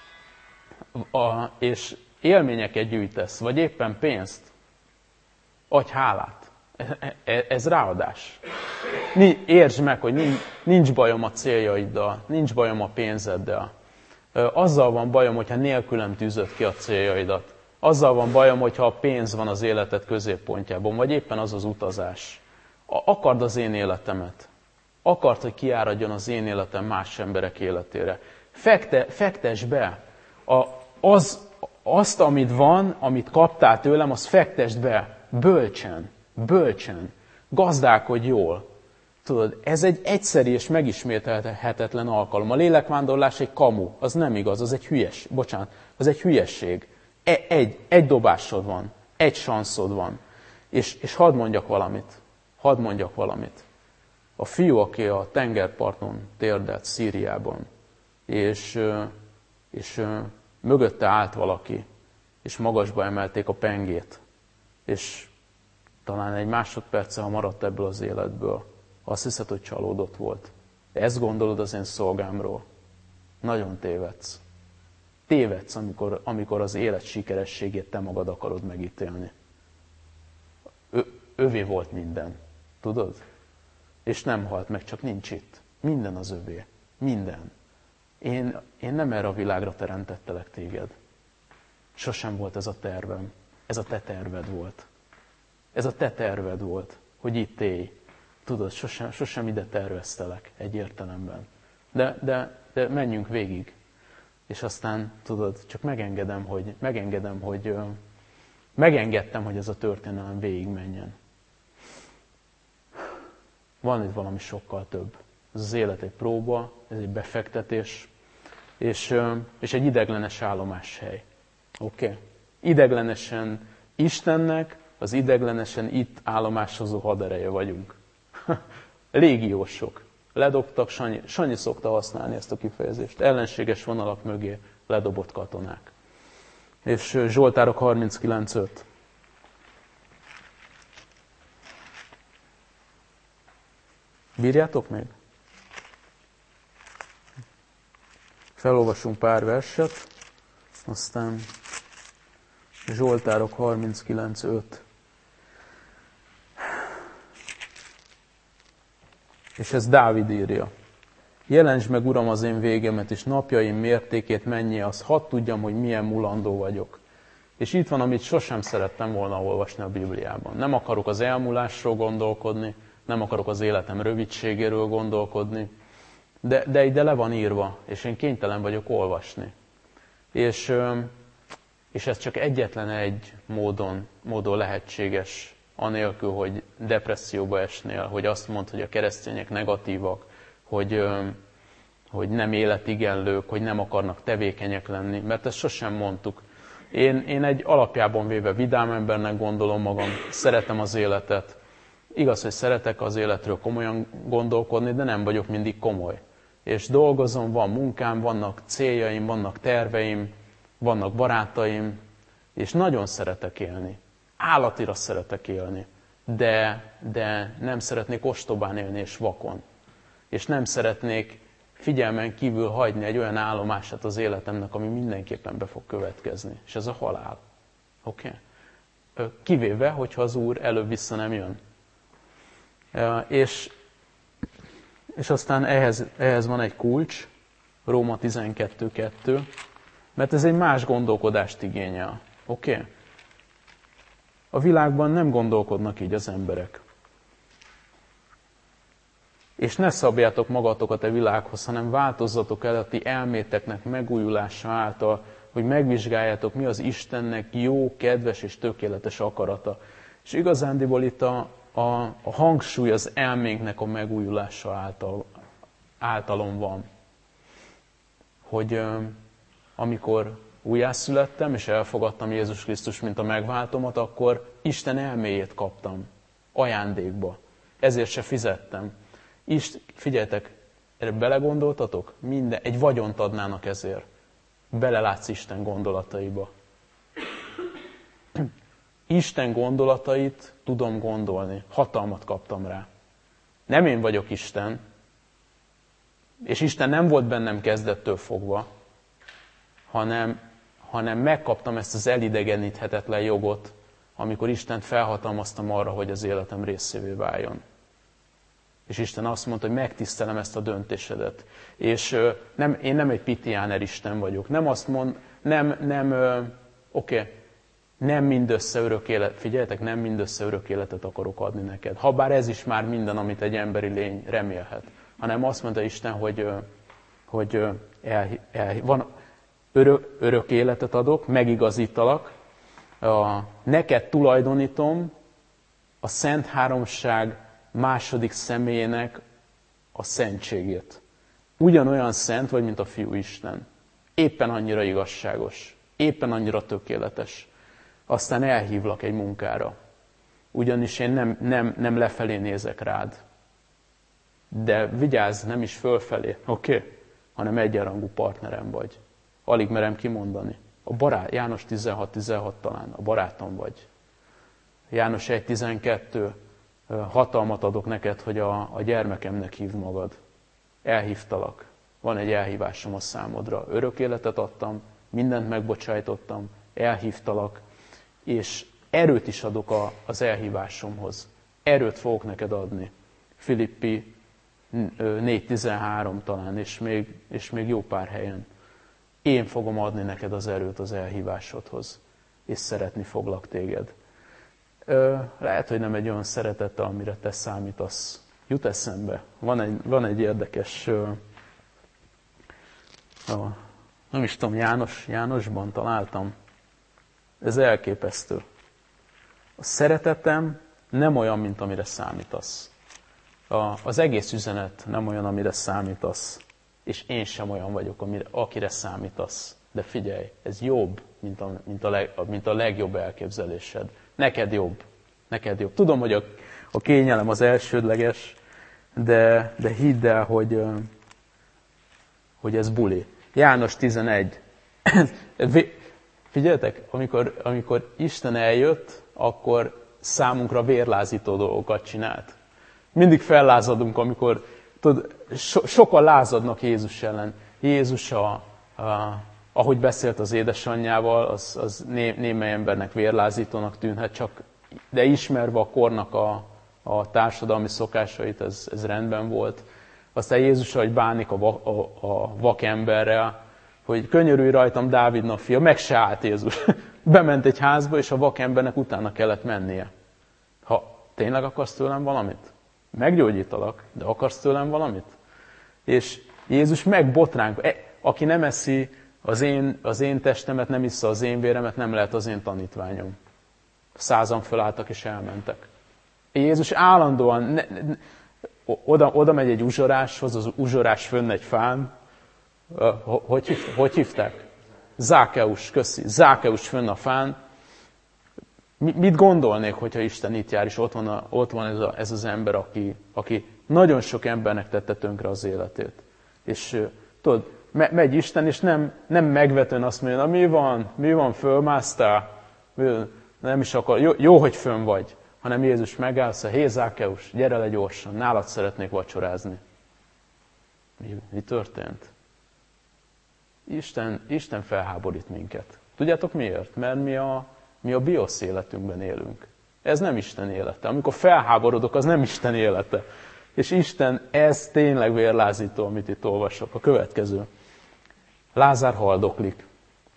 B: a, és élményeket gyűjtesz, vagy éppen pénzt, adj hálát. Ez ráadás. Értsd meg, hogy nincs bajom a céljaiddal, nincs bajom a pénzeddel. Azzal van bajom, hogyha nélkülem tűzöd ki a céljaidat. Azzal van bajom, hogyha a pénz van az életed középpontjában, vagy éppen az az utazás. Akard az én életemet. Akart, hogy kiáradjon az én életem más emberek életére. Fekte, fektess be. A, az, azt, amit van, amit kaptál tőlem, azt fektesd be. Bölcsen. Bölcsen. Gazdálkodj jól. Tudod, ez egy egyszeri és megismételhetetlen alkalom. A lélekvándorlás egy kamu, az nem igaz, az egy hülyes, bocsánat, az egy hülyesség. E, egy, egy dobásod van, egy sanszod van. És, és hadd mondjak valamit, hadd mondjak valamit. A fiú, aki a tengerparton térdelt Szíriában, és, és mögötte állt valaki, és magasba emelték a pengét, és talán egy másodperccel maradt ebből az életből, azt hiszed, hogy csalódott volt. Ezt gondolod az én szolgámról? Nagyon tévedsz. Tévedsz, amikor, amikor az élet sikerességét te magad akarod megítélni. Ő, övé volt minden. Tudod? És nem halt meg, csak nincs itt. Minden az övé. Minden. Én, én nem erre a világra teremtettelek téged. Sosem volt ez a tervem. Ez a te terved volt. Ez a te terved volt, hogy itt élj. Tudod, sosem, sosem ide terveztelek egy értelemben. De, de, de menjünk végig. És aztán, tudod, csak megengedem, hogy, megengedem, hogy megengedtem, hogy ez a történelem végig menjen. Van itt valami sokkal több. Ez az élet egy próba, ez egy befektetés, és, és egy ideglenes állomáshely. Oké? Okay? Ideglenesen Istennek, az ideglenesen itt állomásozó hadereje vagyunk. Légiósok. Ledobtak, Sanyi, Sanyi szokta használni ezt a kifejezést. Ellenséges vonalak mögé ledobott katonák. És Zsoltárok harminckilenc öt. Bírjátok még? Felolvasunk pár verset, aztán Zsoltárok harminckilenc öt. És ez Dávid írja. Jelensd meg, Uram, az én végemet, és napjaim mértékét mennyi, az hadd tudjam, hogy milyen mulandó vagyok. És itt van, amit sosem szerettem volna olvasni a Bibliában. Nem akarok az elmúlásról gondolkodni, nem akarok az életem rövidségéről gondolkodni, de, de ide le van írva, és én kénytelen vagyok olvasni. És, és ez csak egyetlen egy módon, módon lehetséges, anélkül, hogy depresszióba esnél, hogy azt mondd, hogy a keresztények negatívak, hogy, hogy nem életigenlők, hogy nem akarnak tevékenyek lenni, mert ezt sosem mondtuk. Én, én egy alapjában véve vidám embernek gondolom magam, szeretem az életet. Igaz, hogy szeretek az életről komolyan gondolkodni, de nem vagyok mindig komoly. És dolgozom, van munkám, vannak céljaim, vannak terveim, vannak barátaim, és nagyon szeretek élni. Állatira szeretek élni, de, de nem szeretnék ostobán élni és vakon. És nem szeretnék figyelmen kívül hagyni egy olyan állomását az életemnek, ami mindenképpen be fog következni. És ez a halál. Oké? Okay? Kivéve, hogyha az Úr előbb-vissza nem jön. És, és aztán ehhez, ehhez van egy kulcs, Róma tizenkettő kettő, mert ez egy más gondolkodást igényel. Oké? Okay? A világban nem gondolkodnak így az emberek. És ne szabjátok magatokat a világhoz, hanem változzatok el a ti elméteknek megújulása által, hogy megvizsgáljátok, mi az Istennek jó, kedves és tökéletes akarata. És igazándiból itt a, a, a hangsúly az elménknek a megújulása által, általon van. Hogy amikor újjászülettem, és elfogadtam Jézus Krisztus, mint a megváltomat, akkor Isten elméjét kaptam ajándékba. Ezért se fizettem. Isten, figyeljetek, erre belegondoltatok? Minden, egy vagyont adnának ezért. Belelátsz Isten gondolataiba. Isten gondolatait tudom gondolni. Hatalmat kaptam rá. Nem én vagyok Isten, és Isten nem volt bennem kezdettől fogva, hanem, hanem megkaptam ezt az elidegeníthetetlen jogot, amikor Istent felhatalmaztam arra, hogy az életem részévé váljon. És Isten azt mondta, hogy megtisztelem ezt a döntésedet. És nem, én nem egy pitiáner Isten vagyok. Nem azt mond, nem, nem, oké, okay, nem mindössze örök élet, figyeljetek, nem mindössze örök életet akarok adni neked. Habár ez is már minden, amit egy emberi lény remélhet. Hanem azt mondta Isten, hogy, hogy el, el, van örök, örök életet adok, megigazítalak, a, neked tulajdonítom a Szent Háromság második személyének a szentségét. Ugyanolyan szent vagy, mint a Fiú Isten. Éppen annyira igazságos, éppen annyira tökéletes. Aztán elhívlak egy munkára. Ugyanis én nem, nem, nem lefelé nézek rád. De vigyázz, nem is fölfelé, oké? Okay? Hanem egyenrangú partnerem vagy. Alig merem kimondani. A barát, János tizenhat tizenhat talán, a barátom vagy. János egy tizenkettő, hatalmat adok neked, hogy a, a gyermekemnek hívd magad. Elhívtalak. Van egy elhívásom a számodra. Örök életet adtam, mindent megbocsájtottam, elhívtalak, és erőt is adok a, az elhívásomhoz. Erőt fogok neked adni. Filippi négy tizenhárom talán, és még, és még jó pár helyen. Én fogom adni neked az erőt az elhívásodhoz, és szeretni foglak téged. Lehet, hogy nem egy olyan szeretettel, amire te számítasz. Jut eszembe. Van egy, van egy érdekes, nem is tudom, János, Jánosban találtam. Ez elképesztő. A szeretetem nem olyan, mint amire számítasz. A, az egész üzenet nem olyan, amire számítasz. És én sem olyan vagyok, amire, akire számítasz. De figyelj, ez jobb, mint a, mint a, leg, mint a legjobb elképzelésed. Neked jobb. Neked jobb. Tudom, hogy a, a kényelem az elsődleges, de, de hidd el, hogy, hogy ez buli. János tizenegy. Figyeljetek, amikor, amikor Isten eljött, akkor számunkra vérlázító dolgokat csinált. Mindig fellázadunk, amikor tudod, so, sokan lázadnak Jézus ellen. Jézus, a, a, ahogy beszélt az édesanyjával, az, az né, némely embernek vérlázítónak tűnhet, csak, de ismerve a kornak a, a társadalmi szokásait, ez, ez rendben volt. Aztán Jézus, ahogy bánik a, a, a vakemberrel, hogy könyörülj rajtam, Dávidnak fia, meg se állt Jézus. Bement egy házba, és a vakembernek utána kellett mennie. Ha tényleg akarsz tőlem valamit? Meggyógyítalak, de akarsz tőlem valamit? És Jézus megbotránk. Aki nem eszi az én, az én testemet, nem issza az én véremet, nem lehet az én tanítványom. Százan fölálltak és elmentek. Jézus állandóan ne, ne, oda, oda megy egy uzsoráshoz, az uzsorás fönn egy fán. Hogy, hív, hogy hívták? Zákeus, köszi. Zákeus fönn a fán. Mit gondolnék, hogyha Isten itt jár, és ott van, a, ott van ez, a, ez az ember, aki, aki nagyon sok embernek tette tönkre az életét. És tudod, me, megy Isten, és nem, nem megvetően azt mondja, mi van, mi van, fölmásztál, nem is akar, jó, jó, hogy fönn vagy, hanem Jézus megáll, szóval, hé Zákeus, gyere le gyorsan, nálad szeretnék vacsorázni. Mi, mi történt? Isten, Isten felháborít minket. Tudjátok miért? Mert mi a, mi a biosz életünkben élünk. Ez nem Isten élete. Amikor felháborodok, az nem Isten élete. És Isten, ez tényleg vérlázító, amit itt olvasok. A következő. Lázár haldoklik.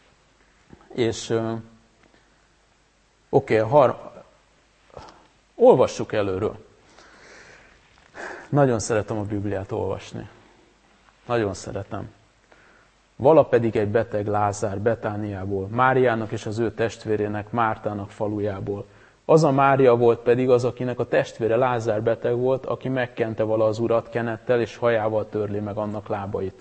B: És uh, oké, okay, har... olvassuk előről. Nagyon szeretem a Bibliát olvasni. Nagyon szeretem. Vala pedig egy beteg Lázár Betániából, Máriának és az ő testvérének Mártának falujából. Az a Mária volt pedig az, akinek a testvére Lázár beteg volt, aki megkente vala az urat kenettel, és hajával törli meg annak lábait.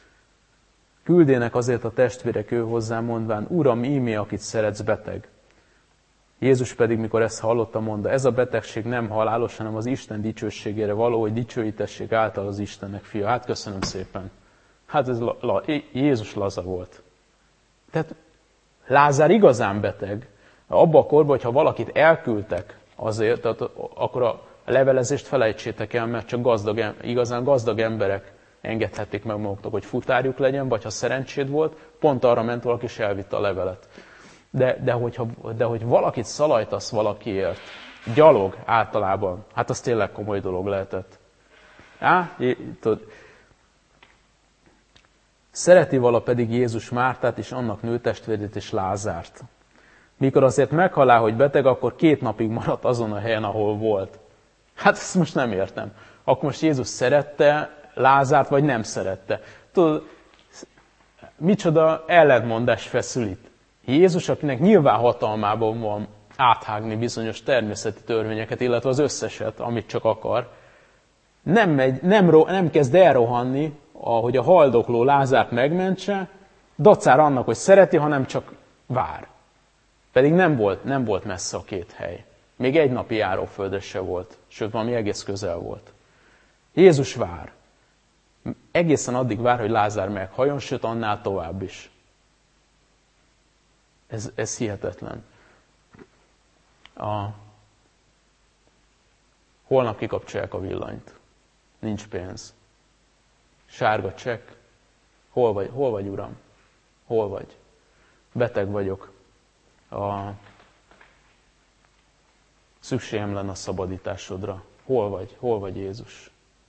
B: Küldének azért a testvérek ő hozzá, mondván, Uram, ímé, akit szeretsz, beteg. Jézus pedig, mikor ezt hallotta, mondta, ez a betegség nem halálos, hanem az Isten dicsőségére való, hogy dicsőítessék által az Istennek fia. Hát köszönöm szépen. Hát ez la, la, Jézus laza volt. Tehát Lázár igazán beteg. Abban a korban, hogyha valakit elküldtek azért, tehát akkor a levelezést felejtsétek el, mert csak gazdag, igazán gazdag emberek engedhették meg maguknak, hogy futárjuk legyen, vagy ha szerencséd volt, pont arra ment valaki, és elvitte a levelet. De, de, hogyha, de hogy valakit szalajtasz valakiért, gyalog általában, hát az tényleg komoly dolog lehetett. Á, tudod, szereti vala pedig Jézus Mártát és annak nőtestvérét és Lázárt. Mikor azért meghallá, hogy beteg, akkor két napig maradt azon a helyen, ahol volt. Hát ezt most nem értem. Akkor most Jézus szerette Lázárt, vagy nem szerette? Tudod, micsoda ellentmondás feszül itt. Jézus, akinek nyilván hatalmában van áthágni bizonyos természeti törvényeket, illetve az összeset, amit csak akar, nem, megy, nem, nem kezd elrohanni, hogy a haldokló Lázárt megmentse, dacár annak, hogy szereti, hanem csak vár. Pedig nem volt, nem volt messze a két hely. Még egy napi járóföldre se volt, sőt, valami egész közel volt. Jézus vár. Egészen addig vár, hogy Lázár meghalljon, sőt, annál tovább is. Ez, ez hihetetlen. A... Holnap kikapcsolják a villanyt. Nincs pénz. Sárga csekk. Hol vagy, hol vagy, Uram? Hol vagy? Beteg vagyok. A... Szükségem lenne a szabadításodra. Hol vagy? Hol vagy, Jézus?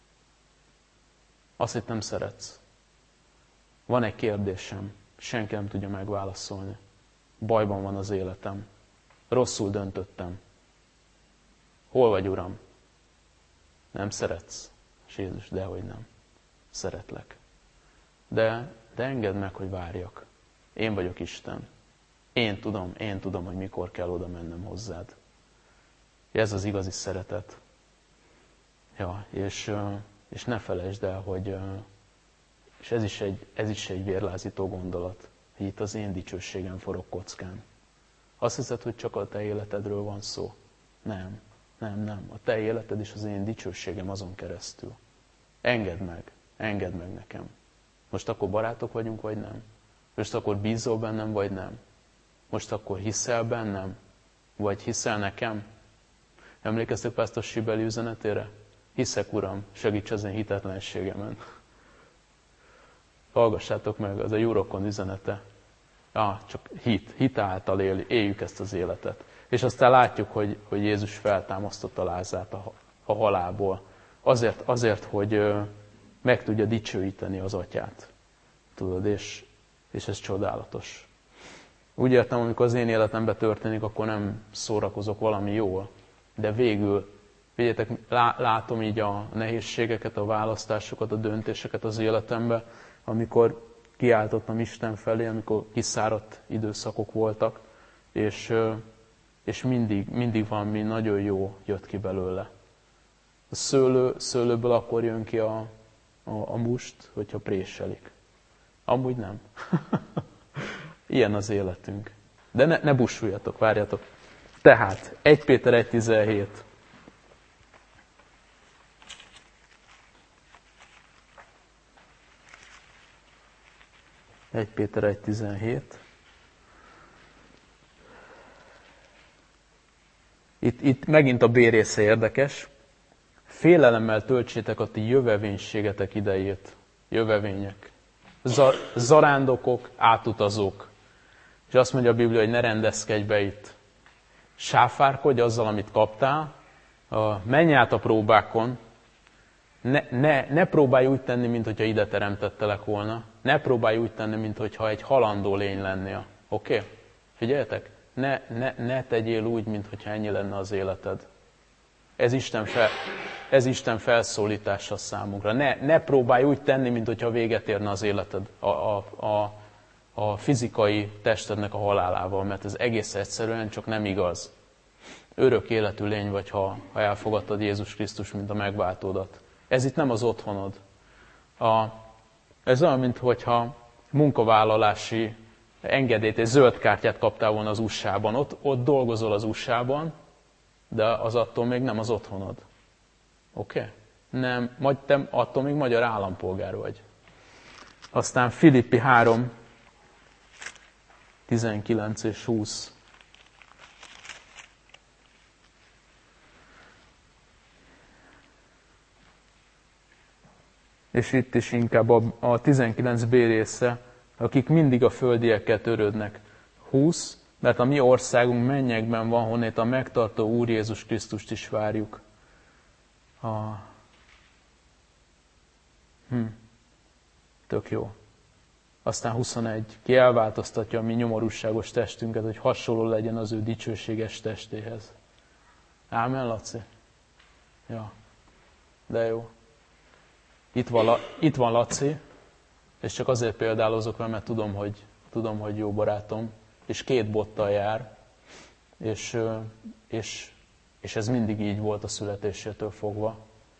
B: Azt itt nem szeretsz. Van egy kérdésem. Senki nem tudja megválaszolni. Bajban van az életem. Rosszul döntöttem. Hol vagy, Uram? Nem szeretsz? És Jézus, dehogy nem. Szeretlek. De, de engedd meg, hogy várjak. Én vagyok Isten. Én tudom, én tudom, hogy mikor kell oda mennem hozzád. Ez az igazi szeretet. Ja, és, és ne felejtsd el, hogy és ez is egy, ez is egy vérlázító gondolat, hogy itt az én dicsőségem forog kockán. Azt hiszed, hogy csak a te életedről van szó? Nem, nem, nem. A te életed és az én dicsőségem azon keresztül. Engedd meg, engedd meg nekem. Most akkor barátok vagyunk, vagy nem? Most akkor bízol bennem, vagy nem? Most akkor hiszel bennem? Vagy hiszel nekem? Emlékeztek Pásztor Sibeli üzenetére? Hiszek, Uram, segíts az én hitetlenségemen. Hallgassátok meg, az a Jurokon üzenete. Ah, csak hit, hit által él, éljük ezt az életet. És aztán látjuk, hogy, hogy Jézus feltámasztotta Lázárt a, a halálból. Azért, azért, hogy ö, meg tudja dicsőíteni az atyát. Tudod, és, és ez csodálatos. Úgy értem, amikor az én életemben történik, akkor nem szórakozok valami jól. De végül, figyeljetek, látom így a nehézségeket, a választásokat, a döntéseket az életemben, amikor kiáltottam Isten felé, amikor kiszáradt időszakok voltak, és, és mindig, mindig valami nagyon jó jött ki belőle. A szőlő, szőlőből akkor jön ki a, a, a must, hogyha préselik. Amúgy nem. Ilyen az életünk. De ne, ne bussuljatok, várjatok. Tehát, egy Péter egy tizenhét. egy Péter egy tizenhét. Itt, itt megint a B része érdekes. Félelemmel töltsétek a ti jövevénységetek idejét. Jövevények. Zarándokok, átutazók. És azt mondja a Biblia, hogy ne rendezkedj be itt. Sáfárkodj azzal, amit kaptál, menj át a próbákon, ne, ne, ne próbálj úgy tenni, mintha ide teremtettelek volna, ne próbálj úgy tenni, mintha egy halandó lény lennél. Oké? Okay? Figyeljetek? Ne, ne, ne tegyél úgy, mintha ennyi lenne az életed. Ez Isten, fel, ez Isten felszólítása számunkra. Ne, ne próbálj úgy tenni, mintha véget érne az életed a, a, a, a fizikai testednek a halálával, mert ez egész egyszerűen csak nem igaz. Örök életű lény vagy, ha, ha elfogadtad Jézus Krisztus, mint a megváltódat. Ez itt nem az otthonod. A, ez olyan, mintha munkavállalási engedélyt, egy zöld kártyát kaptál volna az u es á-ban. Ott, ott dolgozol az u es á-ban, de az attól még nem az otthonod. Oké? Okay? Nem, te attól még magyar állampolgár vagy. Aztán Filippi három, tizenkilenc és húsz. És itt is inkább a, a tizenkilenc bé része, akik mindig a földiekkel törődnek. húsz, mert a mi országunk mennyekben van, honnét a megtartó Úr Jézus Krisztust is várjuk. A... Hm. Tök jó. Aztán huszonegy. Ki elváltoztatja a mi nyomorúságos testünket, hogy hasonló legyen az ő dicsőséges testéhez. Ámen, Laci? Ja. De jó. Itt van, itt van Laci, és csak azért példálozok vele, mert tudom, hogy, tudom, hogy jó barátom, és két bottal jár, és, és, és ez mindig így volt a születésétől fogva.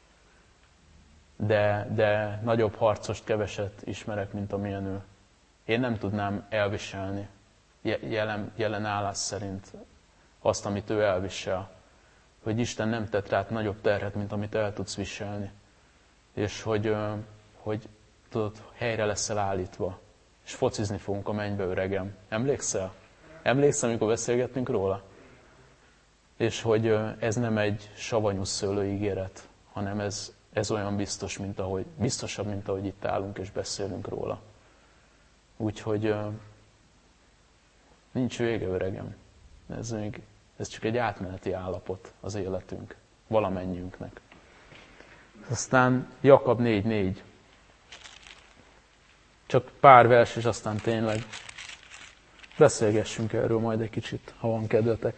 B: De, de nagyobb harcost keveset ismerek, mint amilyen ő. Én nem tudnám elviselni jelen, jelen állás szerint azt, amit ő elvisel. Hogy Isten nem tett rád nagyobb terhet, mint amit el tudsz viselni. És hogy, hogy tudod, helyre leszel állítva. És focizni fogunk a mennybe, öregem. Emlékszel? Emlékszel, amikor beszélgettünk róla? És hogy ez nem egy savanyú szőlő ígéret, hanem ez, ez olyan biztos, mint ahogy, biztosabb, mint ahogy itt állunk és beszélünk róla. Úgyhogy nincs vége, öregem. Ez, még, ez csak egy átmeneti állapot az életünk, valamennyiünknek. Aztán Jakab négy négy. Csak pár vers, és aztán tényleg beszélgessünk erről majd egy kicsit, ha van kedvetek.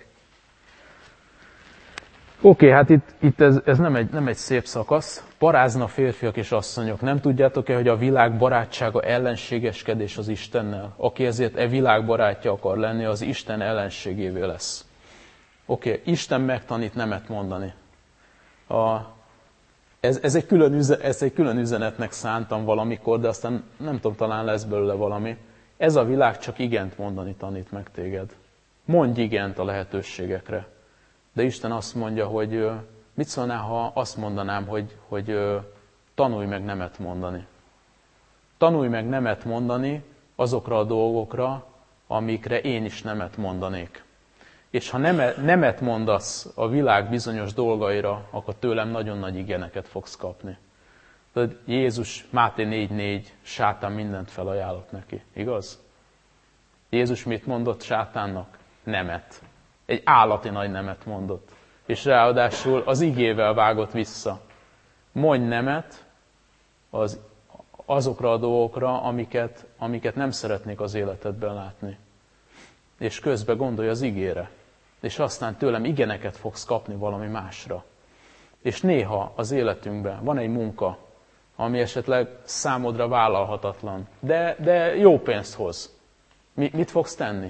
B: Oké, okay, hát itt, itt ez, ez nem, egy, nem egy szép szakasz. Parázna férfiak és asszonyok. Nem tudjátok-e, hogy a világ barátsága ellenségeskedés az Istennel? Aki ezért e világ barátja akar lenni, az Isten ellenségévé lesz. Oké, okay, Isten megtanít nemet mondani. A, ez, ez, egy külön üzen, ez egy külön üzenetnek szántam valamikor, de aztán nem tudom, talán lesz belőle valami. Ez a világ csak igent mondani tanít meg téged. Mondj igent a lehetőségekre. De Isten azt mondja, hogy mit szólnál, ha azt mondanám, hogy, hogy tanulj meg nemet mondani. Tanulj meg nemet mondani azokra a dolgokra, amikre én is nemet mondanék. És ha nemet mondasz a világ bizonyos dolgaira, akkor tőlem nagyon nagy igeneket fogsz kapni. Tehát Jézus, Máté négy négy, sátán mindent felajánlott neki. Igaz? Jézus mit mondott sátánnak? Nemet. Egy állati nagy nemet mondott. És ráadásul az igével vágott vissza. Mondj nemet az, azokra a dolgokra, amiket, amiket nem szeretnék az életedben látni. És közben gondolj az igére. És aztán tőlem igeneket fogsz kapni valami másra. És néha az életünkben van egy munka, ami esetleg számodra vállalhatatlan, de, de jó pénzt hoz. Mi, mit fogsz tenni?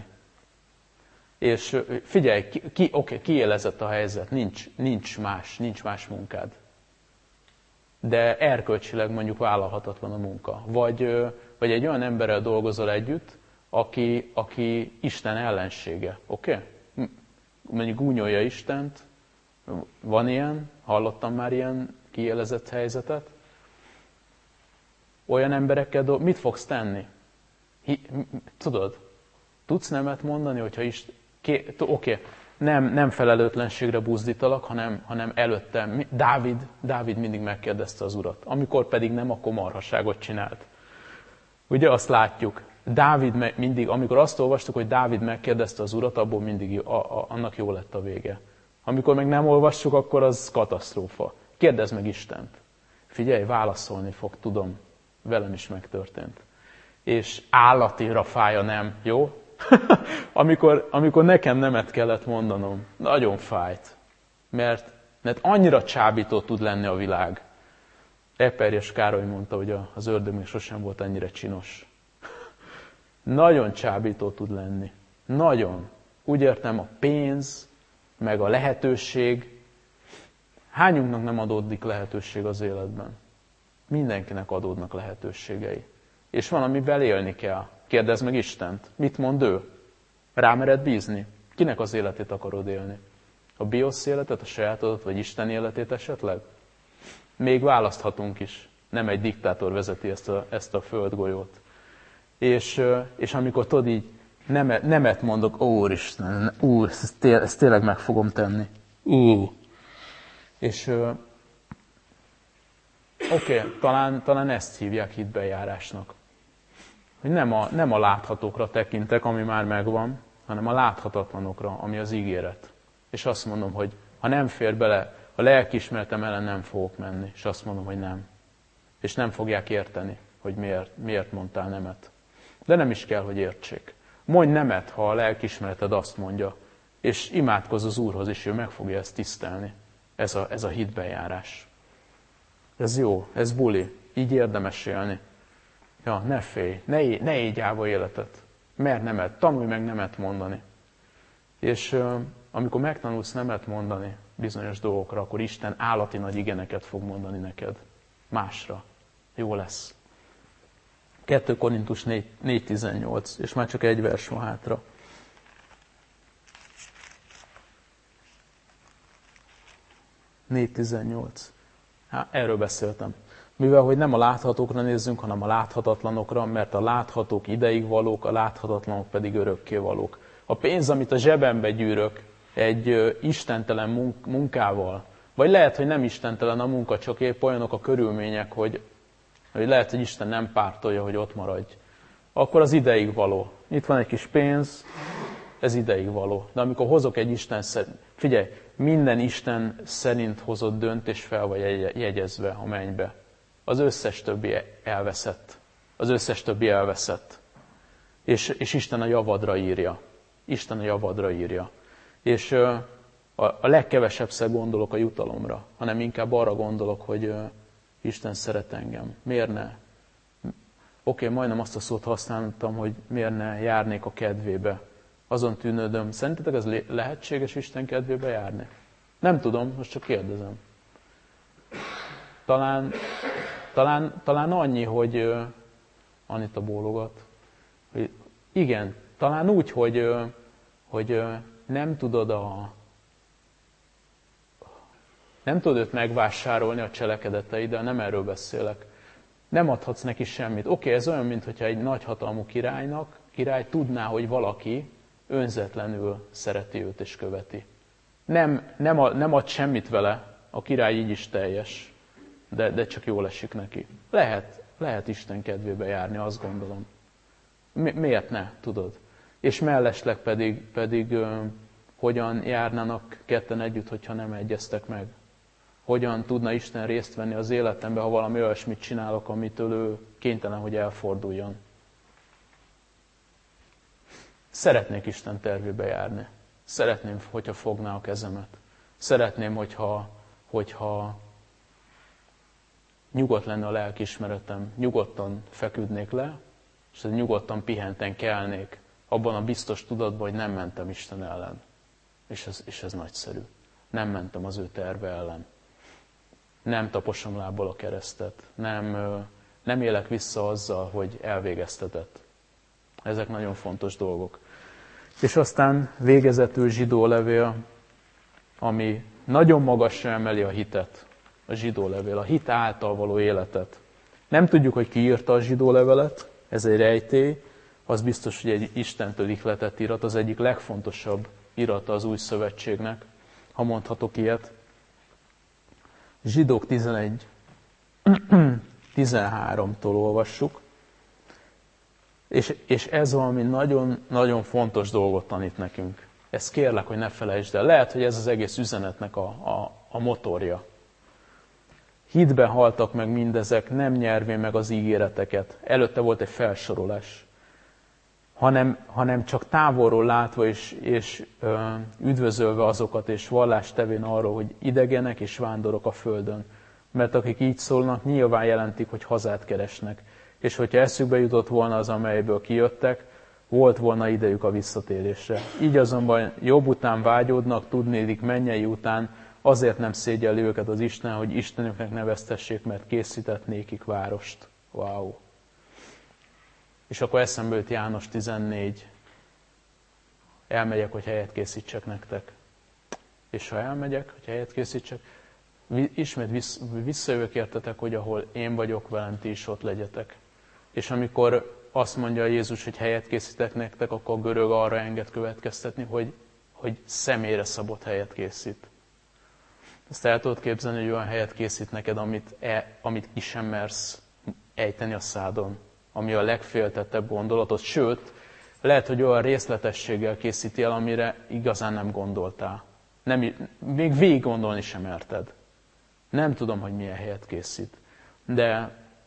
B: És figyelj, ki, ki, oké, kiélezett a helyzet, nincs, nincs más, nincs más munkád. De erkölcsileg mondjuk vállalhatatlan a munka. Vagy, vagy egy olyan emberrel dolgozol együtt, aki, aki Isten ellensége. Oké? Okay? Mondjuk gúnyolja Istent, van ilyen, hallottam már ilyen kiélezett helyzetet. Olyan emberekkel dolgozol, mit fogsz tenni? Hi, tudod, tudsz nemet mondani, hogyha Isten... Oké, okay. nem, nem felelőtlenségre buzdítalak, hanem, hanem előtte. Dávid, Dávid mindig megkérdezte az Urat. Amikor pedig nem, akkor marhasságot csinált. Ugye azt látjuk. Dávid mindig, amikor azt olvastuk, hogy Dávid megkérdezte az Urat, abból mindig a, a, annak jó lett a vége. Amikor meg nem olvassuk, akkor az katasztrófa. Kérdezd meg Istent. Figyelj, válaszolni fog, tudom. Velem is megtörtént. És állatira fáj a nem, jó? amikor, amikor nekem nemet kellett mondanom, nagyon fájt. Mert, mert annyira csábító tud lenni a világ. Eperjes Károly mondta, hogy az ördög még sosem volt ennyire csinos. Nagyon csábító tud lenni. Nagyon. Úgy értem, a pénz, meg a lehetőség. Hányunknak nem adódik lehetőség az életben? Mindenkinek adódnak lehetőségei. És valamivel élni kell. Kérdezd meg Istent. Mit mond ő? Rámered bízni? Kinek az életét akarod élni? A biosz életet, a sajátodat, vagy Isten életét esetleg? Még választhatunk is. Nem egy diktátor vezeti ezt a, ezt a földgolyót. És, és amikor tudod így nemet, nemet mondok, Úristen, Úr, ezt, té, ezt tényleg meg fogom tenni. Ú. És oké, okay, talán, talán ezt hívják hitbejárásnak. Hogy nem a, nem a láthatókra tekintek, ami már megvan, hanem a láthatatlanokra, ami az ígéret. És azt mondom, hogy ha nem fér bele, a lelkiismeretem ellen nem fogok menni. És azt mondom, hogy nem. És és nem fogják érteni, hogy miért, miért mondtál nemet. De nem is kell, hogy értsék. Mondj nemet, ha a lelkiismereted azt mondja, és imádkozz az Úrhoz, és ő meg fogja ezt tisztelni. Ez a, ez a hitbejárás. Ez jó, ez buli, így érdemes élni. Ja, ne félj, ne, ne égy álva életet. Mert nemet, tanulj meg nemet mondani. És uh, amikor megtanulsz nemet mondani bizonyos dolgokra, akkor Isten állati nagy igeneket fog mondani neked. Másra. Jó lesz. kettő Korintus négy tizennyolc, és már csak egy vers van hátra. négy tizennyolc. Hát, erről beszéltem. Mivel, hogy nem a láthatókra nézzünk, hanem a láthatatlanokra, mert a láthatók ideig valók, a láthatatlanok pedig örökké valók. A pénz, amit a zsebembe gyűrök egy ö, istentelen munk- munkával, vagy lehet, hogy nem istentelen a munka, csak épp olyanok a körülmények, hogy, hogy lehet, hogy Isten nem pártolja, hogy ott maradj, akkor az ideig való. Itt van egy kis pénz, ez ideig való. De amikor hozok egy Isten szerint, figyelj, minden Isten szerint hozott döntés fel vagy jegyezve a mennybe. Az összes többi elveszett. Az összes többi elveszett. És, és Isten a javadra írja. Isten a javadra írja. És uh, a, a legkevesebbszer gondolok a jutalomra, hanem inkább arra gondolok, hogy uh, Isten szeret engem. Miért ne? Oké, okay, majdnem azt a szót használtam, hogy miért ne járnék a kedvébe. Azon tűnődöm, szerintetek ez lehetséges Isten kedvébe járni? Nem tudom, most csak kérdezem. Talán, talán, talán annyi, hogy uh, Anita bólogat, hogy igen, talán úgy, hogy, uh, hogy uh, nem tudod a nem tudod őt megvásárolni a cselekedeteiddel, nem erről beszélek. Nem adhatsz neki semmit. Oké, okay, ez olyan, mintha egy nagyhatalmú királynak, király tudná, hogy valaki önzetlenül szereti őt és követi. Nem, nem, ad, nem ad semmit vele, a király így is teljes, de, de csak jól esik neki. Lehet, lehet Isten kedvébe járni, azt gondolom. Mi, miért ne, tudod? És mellesleg pedig, pedig ö, hogyan járnának ketten együtt, hogyha nem egyeztek meg? Hogyan tudna Isten részt venni az életemben, ha valami olyasmit csinálok, amitől ő kénytelen, hogy elforduljon? Szeretnék Isten tervébe járni. Szeretném, hogyha fogná a kezemet. Szeretném, hogyha, hogyha nyugodt lenne a lelkiismeretem, nyugodtan feküdnék le, és nyugodtan pihenten kelnék, abban a biztos tudatban, hogy nem mentem Isten ellen. És ez, és ez nagyszerű. Nem mentem az ő terve ellen. Nem taposom lábbal a keresztet. Nem, nem élek vissza azzal, hogy elvégeztetett. Ezek nagyon fontos dolgok. És aztán végezetül zsidó levél, ami nagyon magasra emeli a hitet. A zsidó levél, a hit által való életet. Nem tudjuk, hogy ki írta a zsidó levelet, ez egy rejtély, az biztos, hogy egy Istentől ihletett irat, az egyik legfontosabb irata az új szövetségnek, ha mondhatok ilyet. Zsidók tizenegy tizenháromtól olvassuk, és, és ez valami nagyon, nagyon fontos dolgot tanít nekünk. Ezt kérlek, hogy ne felejtsd el. Lehet, hogy ez az egész üzenetnek a, a, a motorja. Hitben haltak meg mindezek, nem nyervén meg az ígéreteket. Előtte volt egy felsorolás. Hanem, hanem csak távolról látva és, és ö, üdvözölve azokat, és vallást tevén arról, hogy idegenek és vándorok a földön. Mert akik így szólnak, nyilván jelentik, hogy hazát keresnek. És hogyha eszükbe jutott volna az, amelyből kijöttek, volt volna idejük a visszatérésre. Így azonban jobb után vágyódnak, tudnélik mennyei után, azért nem szégyelli őket az Isten, hogy Istenüknek neveztessék, mert készített nékik várost. Wow! És akkor eszembe jut János tizennégy. Elmegyek, hogy helyet készítsek nektek. És ha elmegyek, hogy helyet készítsek, ismét visszajövök értetek, hogy ahol én vagyok, velem ti is ott legyetek. És amikor azt mondja Jézus, hogy helyet készítek nektek, akkor a görög arra enged következtetni, hogy, hogy személyre szabott helyet készít. Ezt el tudod képzelni, hogy olyan helyet készít neked, amit, e, amit ki sem mersz ejteni a szádon, ami a legféltettebb gondolatot, sőt, lehet, hogy olyan részletességgel készíti el, amire igazán nem gondoltál. Nem, még végig gondolni sem merted. Nem tudom, hogy milyen helyet készít. De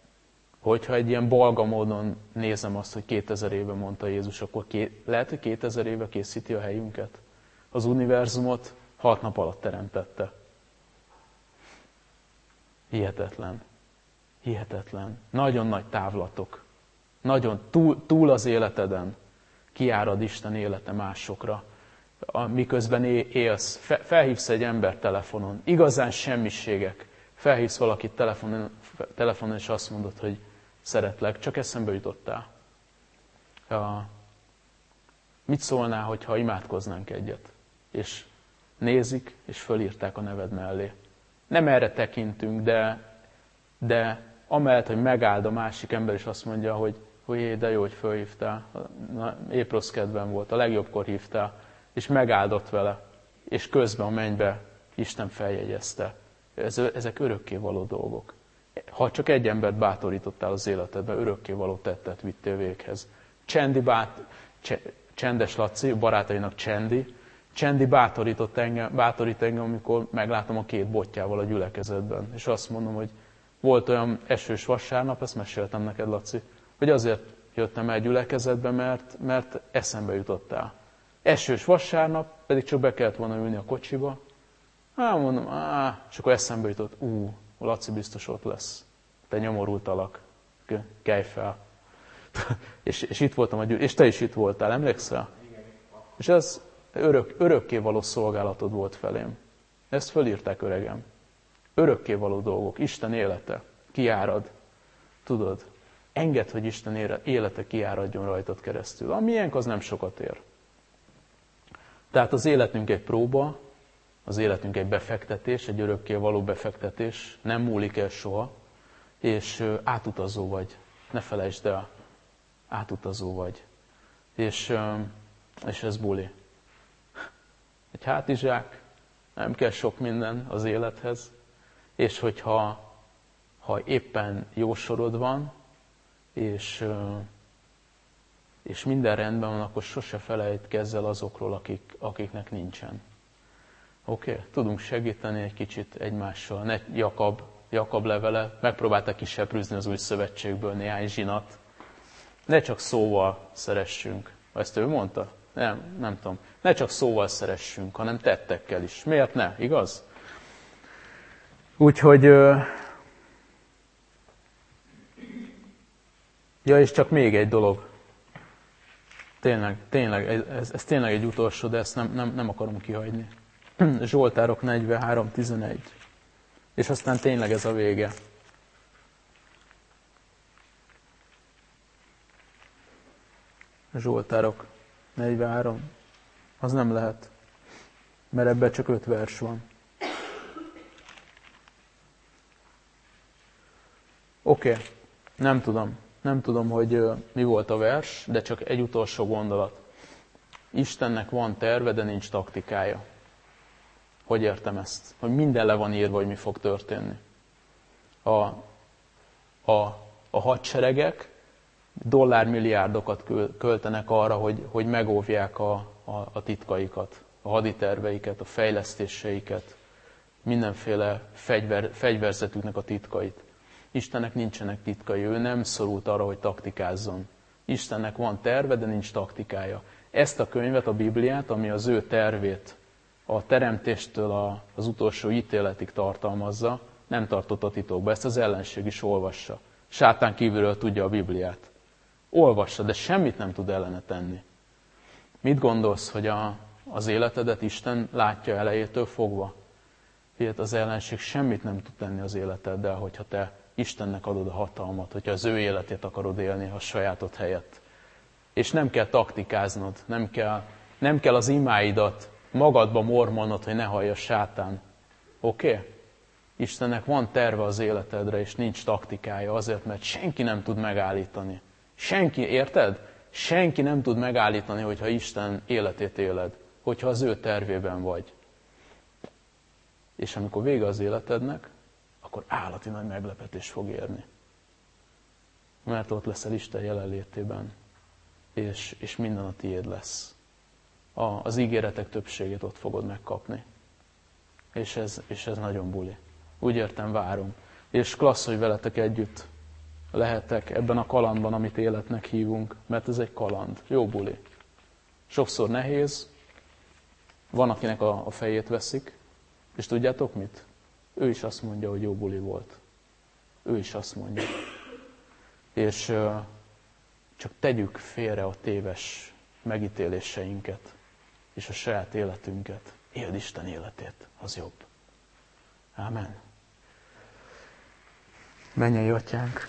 B: Hogyha egy ilyen balga módon nézem azt, hogy kétezer éve mondta Jézus, akkor ké, lehet, hogy kétezer éve készíti a helyünket. Az univerzumot hat nap alatt teremtette. Hihetetlen. Hihetetlen. Nagyon nagy távlatok. Nagyon túl, túl az életeden kiárad Isten élete másokra. Miközben élsz, felhívsz egy ember telefonon, igazán semmiségek. Felhívsz valakit telefonon, telefonon és azt mondod, hogy szeretlek, csak eszembe jutottál. Mit szólnál, hogyha imádkoznánk egyet? És nézik, és fölírták a neved mellé. Nem erre tekintünk, de, de amellett, hogy megáld a másik ember, és azt mondja, hogy, hogy de jó, hogy fölhívtál, na, épp rossz kedvem volt, a legjobbkor hívtál, és megáldott vele, és közben a mennybe Isten feljegyezte. Ezek örökkévaló dolgok. Ha csak egy embert bátorítottál az életedben, örökkévaló tettet vittél véghez. Csendi bát, Csendes Laci, barátainak Csendi, Csendi bátorított engem, bátorít engem, amikor meglátom a két botjával a gyülekezetben. És azt mondom, hogy volt olyan esős vasárnap, ezt meséltem neked, Laci, hogy azért jöttem el gyülekezetbe, mert, mert eszembe jutottál. Esős vasárnap, pedig csak be kellett volna ülni a kocsiba. Á, mondom, á, és akkor eszembe jutott, ú, a Laci biztos ott lesz. Te nyomorult alak, kelj fel. és, és itt voltam a gyűl, és te is itt voltál, emlékszel?
C: Igen.
B: És ez örök, örökkévaló szolgálatod volt felém. Ezt fölírták, öregem. Örökkévaló dolgok, Isten élete, kiárad. Tudod, engedd, hogy Isten élete kiáradjon rajtad keresztül. A miénk az nem sokat ér. Tehát az életünk egy próba, az életünk egy befektetés, egy örökkévaló befektetés, nem múlik el soha, és átutazó vagy. Ne felejtsd el, átutazó vagy. És, és ez buli. Egy hátizsák, nem kell sok minden az élethez, és hogyha ha éppen jó sorod van, és, és minden rendben van, akkor sose felejtkezz el azokról, akik, akiknek nincsen. Oké? Okay? Tudunk segíteni egy kicsit egymással. Ne Jakab, Jakab levele, megpróbáltak kiseprűzni az új szövetségből néhány zsinat. Ne csak szóval szeressünk. Ezt ő mondta? Nem, nem tudom. Ne csak szóval szeressünk, hanem tettekkel is. Miért ne? Igaz? Úgyhogy... Ja, és csak még egy dolog. Tényleg, tényleg, ez, ez tényleg egy utolsó, de ezt nem, nem, nem akarom kihagyni. Zsoltárok negyvenhárom tizenegy. És aztán tényleg ez a vége. Zsoltárok negyvenhárom. Az nem lehet. Mert ebben csak öt vers van. Oké, okay. Nem tudom. Nem tudom, hogy mi volt a vers, de csak egy utolsó gondolat. Istennek van terve, de nincs taktikája. Hogy értem ezt? Hogy minden le van írva, hogy mi fog történni. A, a, a hadseregek dollármilliárdokat költenek arra, hogy, hogy megóvják a, a, a titkaikat, a haditerveiket, a fejlesztéseiket, mindenféle fegyver, fegyverzetüknek a titkait. Istennek nincsenek titkai, ő nem szorult arra, hogy taktikázzon. Istennek van terve, de nincs taktikája. Ezt a könyvet, a Bibliát, ami az ő tervét a teremtéstől az utolsó ítéletig tartalmazza, nem tartotta titokba. Ezt az ellenség is olvassa. Sátán kívülről tudja a Bibliát. Olvassa, de semmit nem tud ellene tenni. Mit gondolsz, hogy a, az életedet Isten látja elejétől fogva? Figyelj, az ellenség semmit nem tud tenni az életeddel, hogyha te Istennek adod a hatalmat, hogyha az ő életét akarod élni a sajátod helyett. És nem kell taktikáznod, nem kell, nem kell az imáidat magadba mormolnod, hogy ne hallja sátán. Oké? Okay? Istennek van terve az életedre, és nincs taktikája azért, mert senki nem tud megállítani. Senki, érted? Senki nem tud megállítani, hogyha Isten életét éled, hogyha az ő tervében vagy. És amikor vége az életednek, akkor állati nagy meglepetés fog érni. Mert ott leszel Isten jelenlétében, és, és minden a tiéd lesz. A, az ígéretek többségét ott fogod megkapni. És ez, és ez nagyon buli. Úgy értem, várom. És klassz, hogy veletek együtt lehetek ebben a kalandban, amit életnek hívunk, mert ez egy kaland, jó buli. Sokszor nehéz, van, akinek a, a fejét veszik, és tudjátok mit? Ő is azt mondja, hogy jó buli volt. Ő is azt mondja. És uh, csak tegyük félre a téves megítéléseinket, és a saját életünket. Éld Isten életét, az jobb. Ámen. Mennyei Atyánk!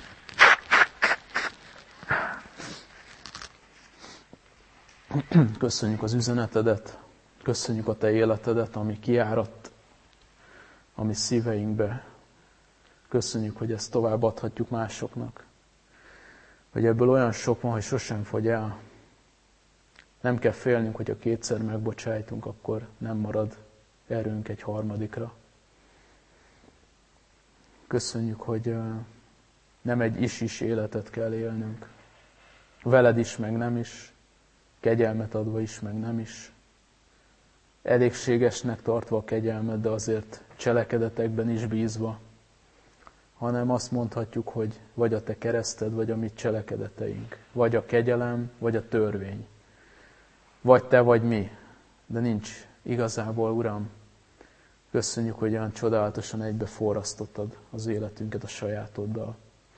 B: Köszönjük az üzenetedet, köszönjük a Te életedet, ami kiáradt a mi szíveinkbe. Köszönjük, hogy ezt továbbadhatjuk másoknak. Hogy ebből olyan sok van, hogy sosem fogy el. Nem kell félnünk, hogy ha kétszer megbocsájtunk, akkor nem marad erőnk egy harmadikra. Köszönjük, hogy nem egy is-is életet kell élnünk. Veled is, meg nem is. Kegyelmet adva is, meg nem is. Elégségesnek tartva a kegyelmet, de azért cselekedetekben is bízva. Hanem azt mondhatjuk, hogy vagy a Te kereszted, vagy a mi cselekedeteink. Vagy a kegyelem, vagy a törvény. Vagy Te, vagy mi. De nincs igazából, Uram. Köszönjük, hogy olyan csodálatosan egybe forrasztottad az életünket a sajátoddal.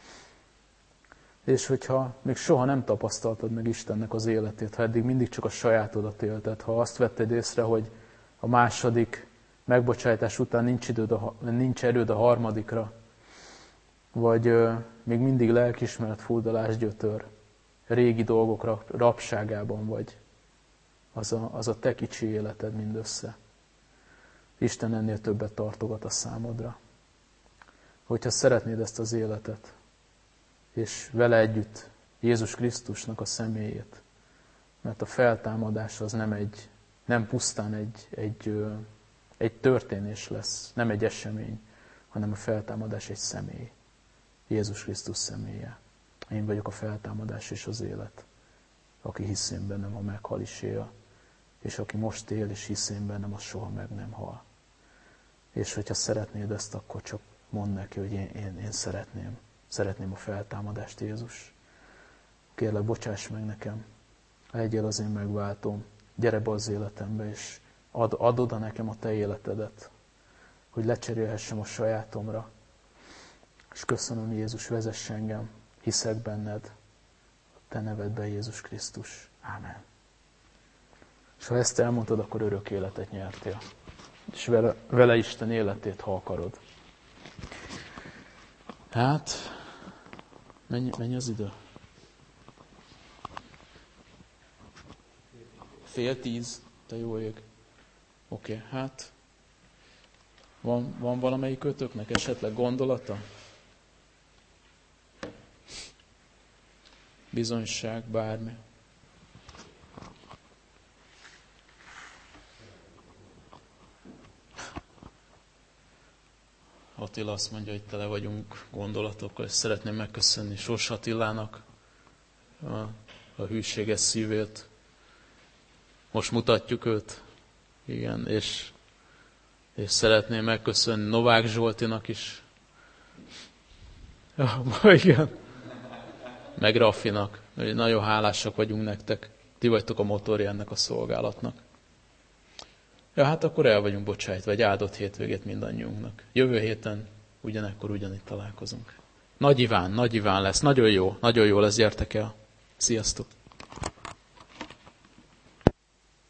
B: És hogyha még soha nem tapasztaltad meg Istennek az életét, ha eddig mindig csak a sajátodat élted, ha azt vetted észre, hogy a második megbocsájtás után nincs, időd a, nincs erőd a harmadikra, vagy ö, még mindig lelkiismeret furdalás gyötör, régi dolgok rabságában vagy, az a, az a te kicsi életed mindössze. Isten ennél többet tartogat a számodra. Hogyha szeretnéd ezt az életet, és vele együtt Jézus Krisztusnak a személyét, mert a feltámadás az nem, egy, nem pusztán egy, egy, egy történés lesz, nem egy esemény, hanem a feltámadás egy személy. Jézus Krisztus személye. Én vagyok a feltámadás és az élet. Aki hisz én bennem, ha meghal is él, és aki most él és hisz én bennem, az soha meg nem hal. És hogyha szeretnéd ezt, akkor csak mondd neki, hogy én, én, én szeretném. Szeretném a feltámadást, Jézus. Kérlek, bocsáss meg nekem. Legyél az én megváltóm. Gyere be az életembe, és ad, add oda nekem a te életedet, hogy lecserélhessem a sajátomra. És köszönöm, Jézus, vezess engem. Hiszek benned. A te nevedben, Jézus Krisztus. Ámen. És ha ezt elmondod, akkor örök életet nyertél. És vele, vele Isten életét, ha akarod. Hát, mennyi, mennyi az idő? Fél tíz, te jó ég. Oké, okay, hát van, van valamelyik kötöknek esetleg gondolata? Bizonyság, bármi. Attila azt mondja, hogy tele vagyunk gondolatokkal, és szeretném megköszönni Sors Attilának a, a hűséges szívét. Most mutatjuk őt, igen, és, és szeretném megköszönni Novák Zsoltinak is. Ja, igen. Meg Raffinak. Nagyon hálásak vagyunk nektek. Ti vagytok a motorja ennek a szolgálatnak. Ja, hát akkor el vagyunk bocsájtva, egy áldott hétvégét mindannyiunknak. Jövő héten ugyanekkor ugyanitt találkozunk. Nagy Iván, Nagy Iván lesz, nagyon jó, nagyon jó lesz, gyertek el. Sziasztok!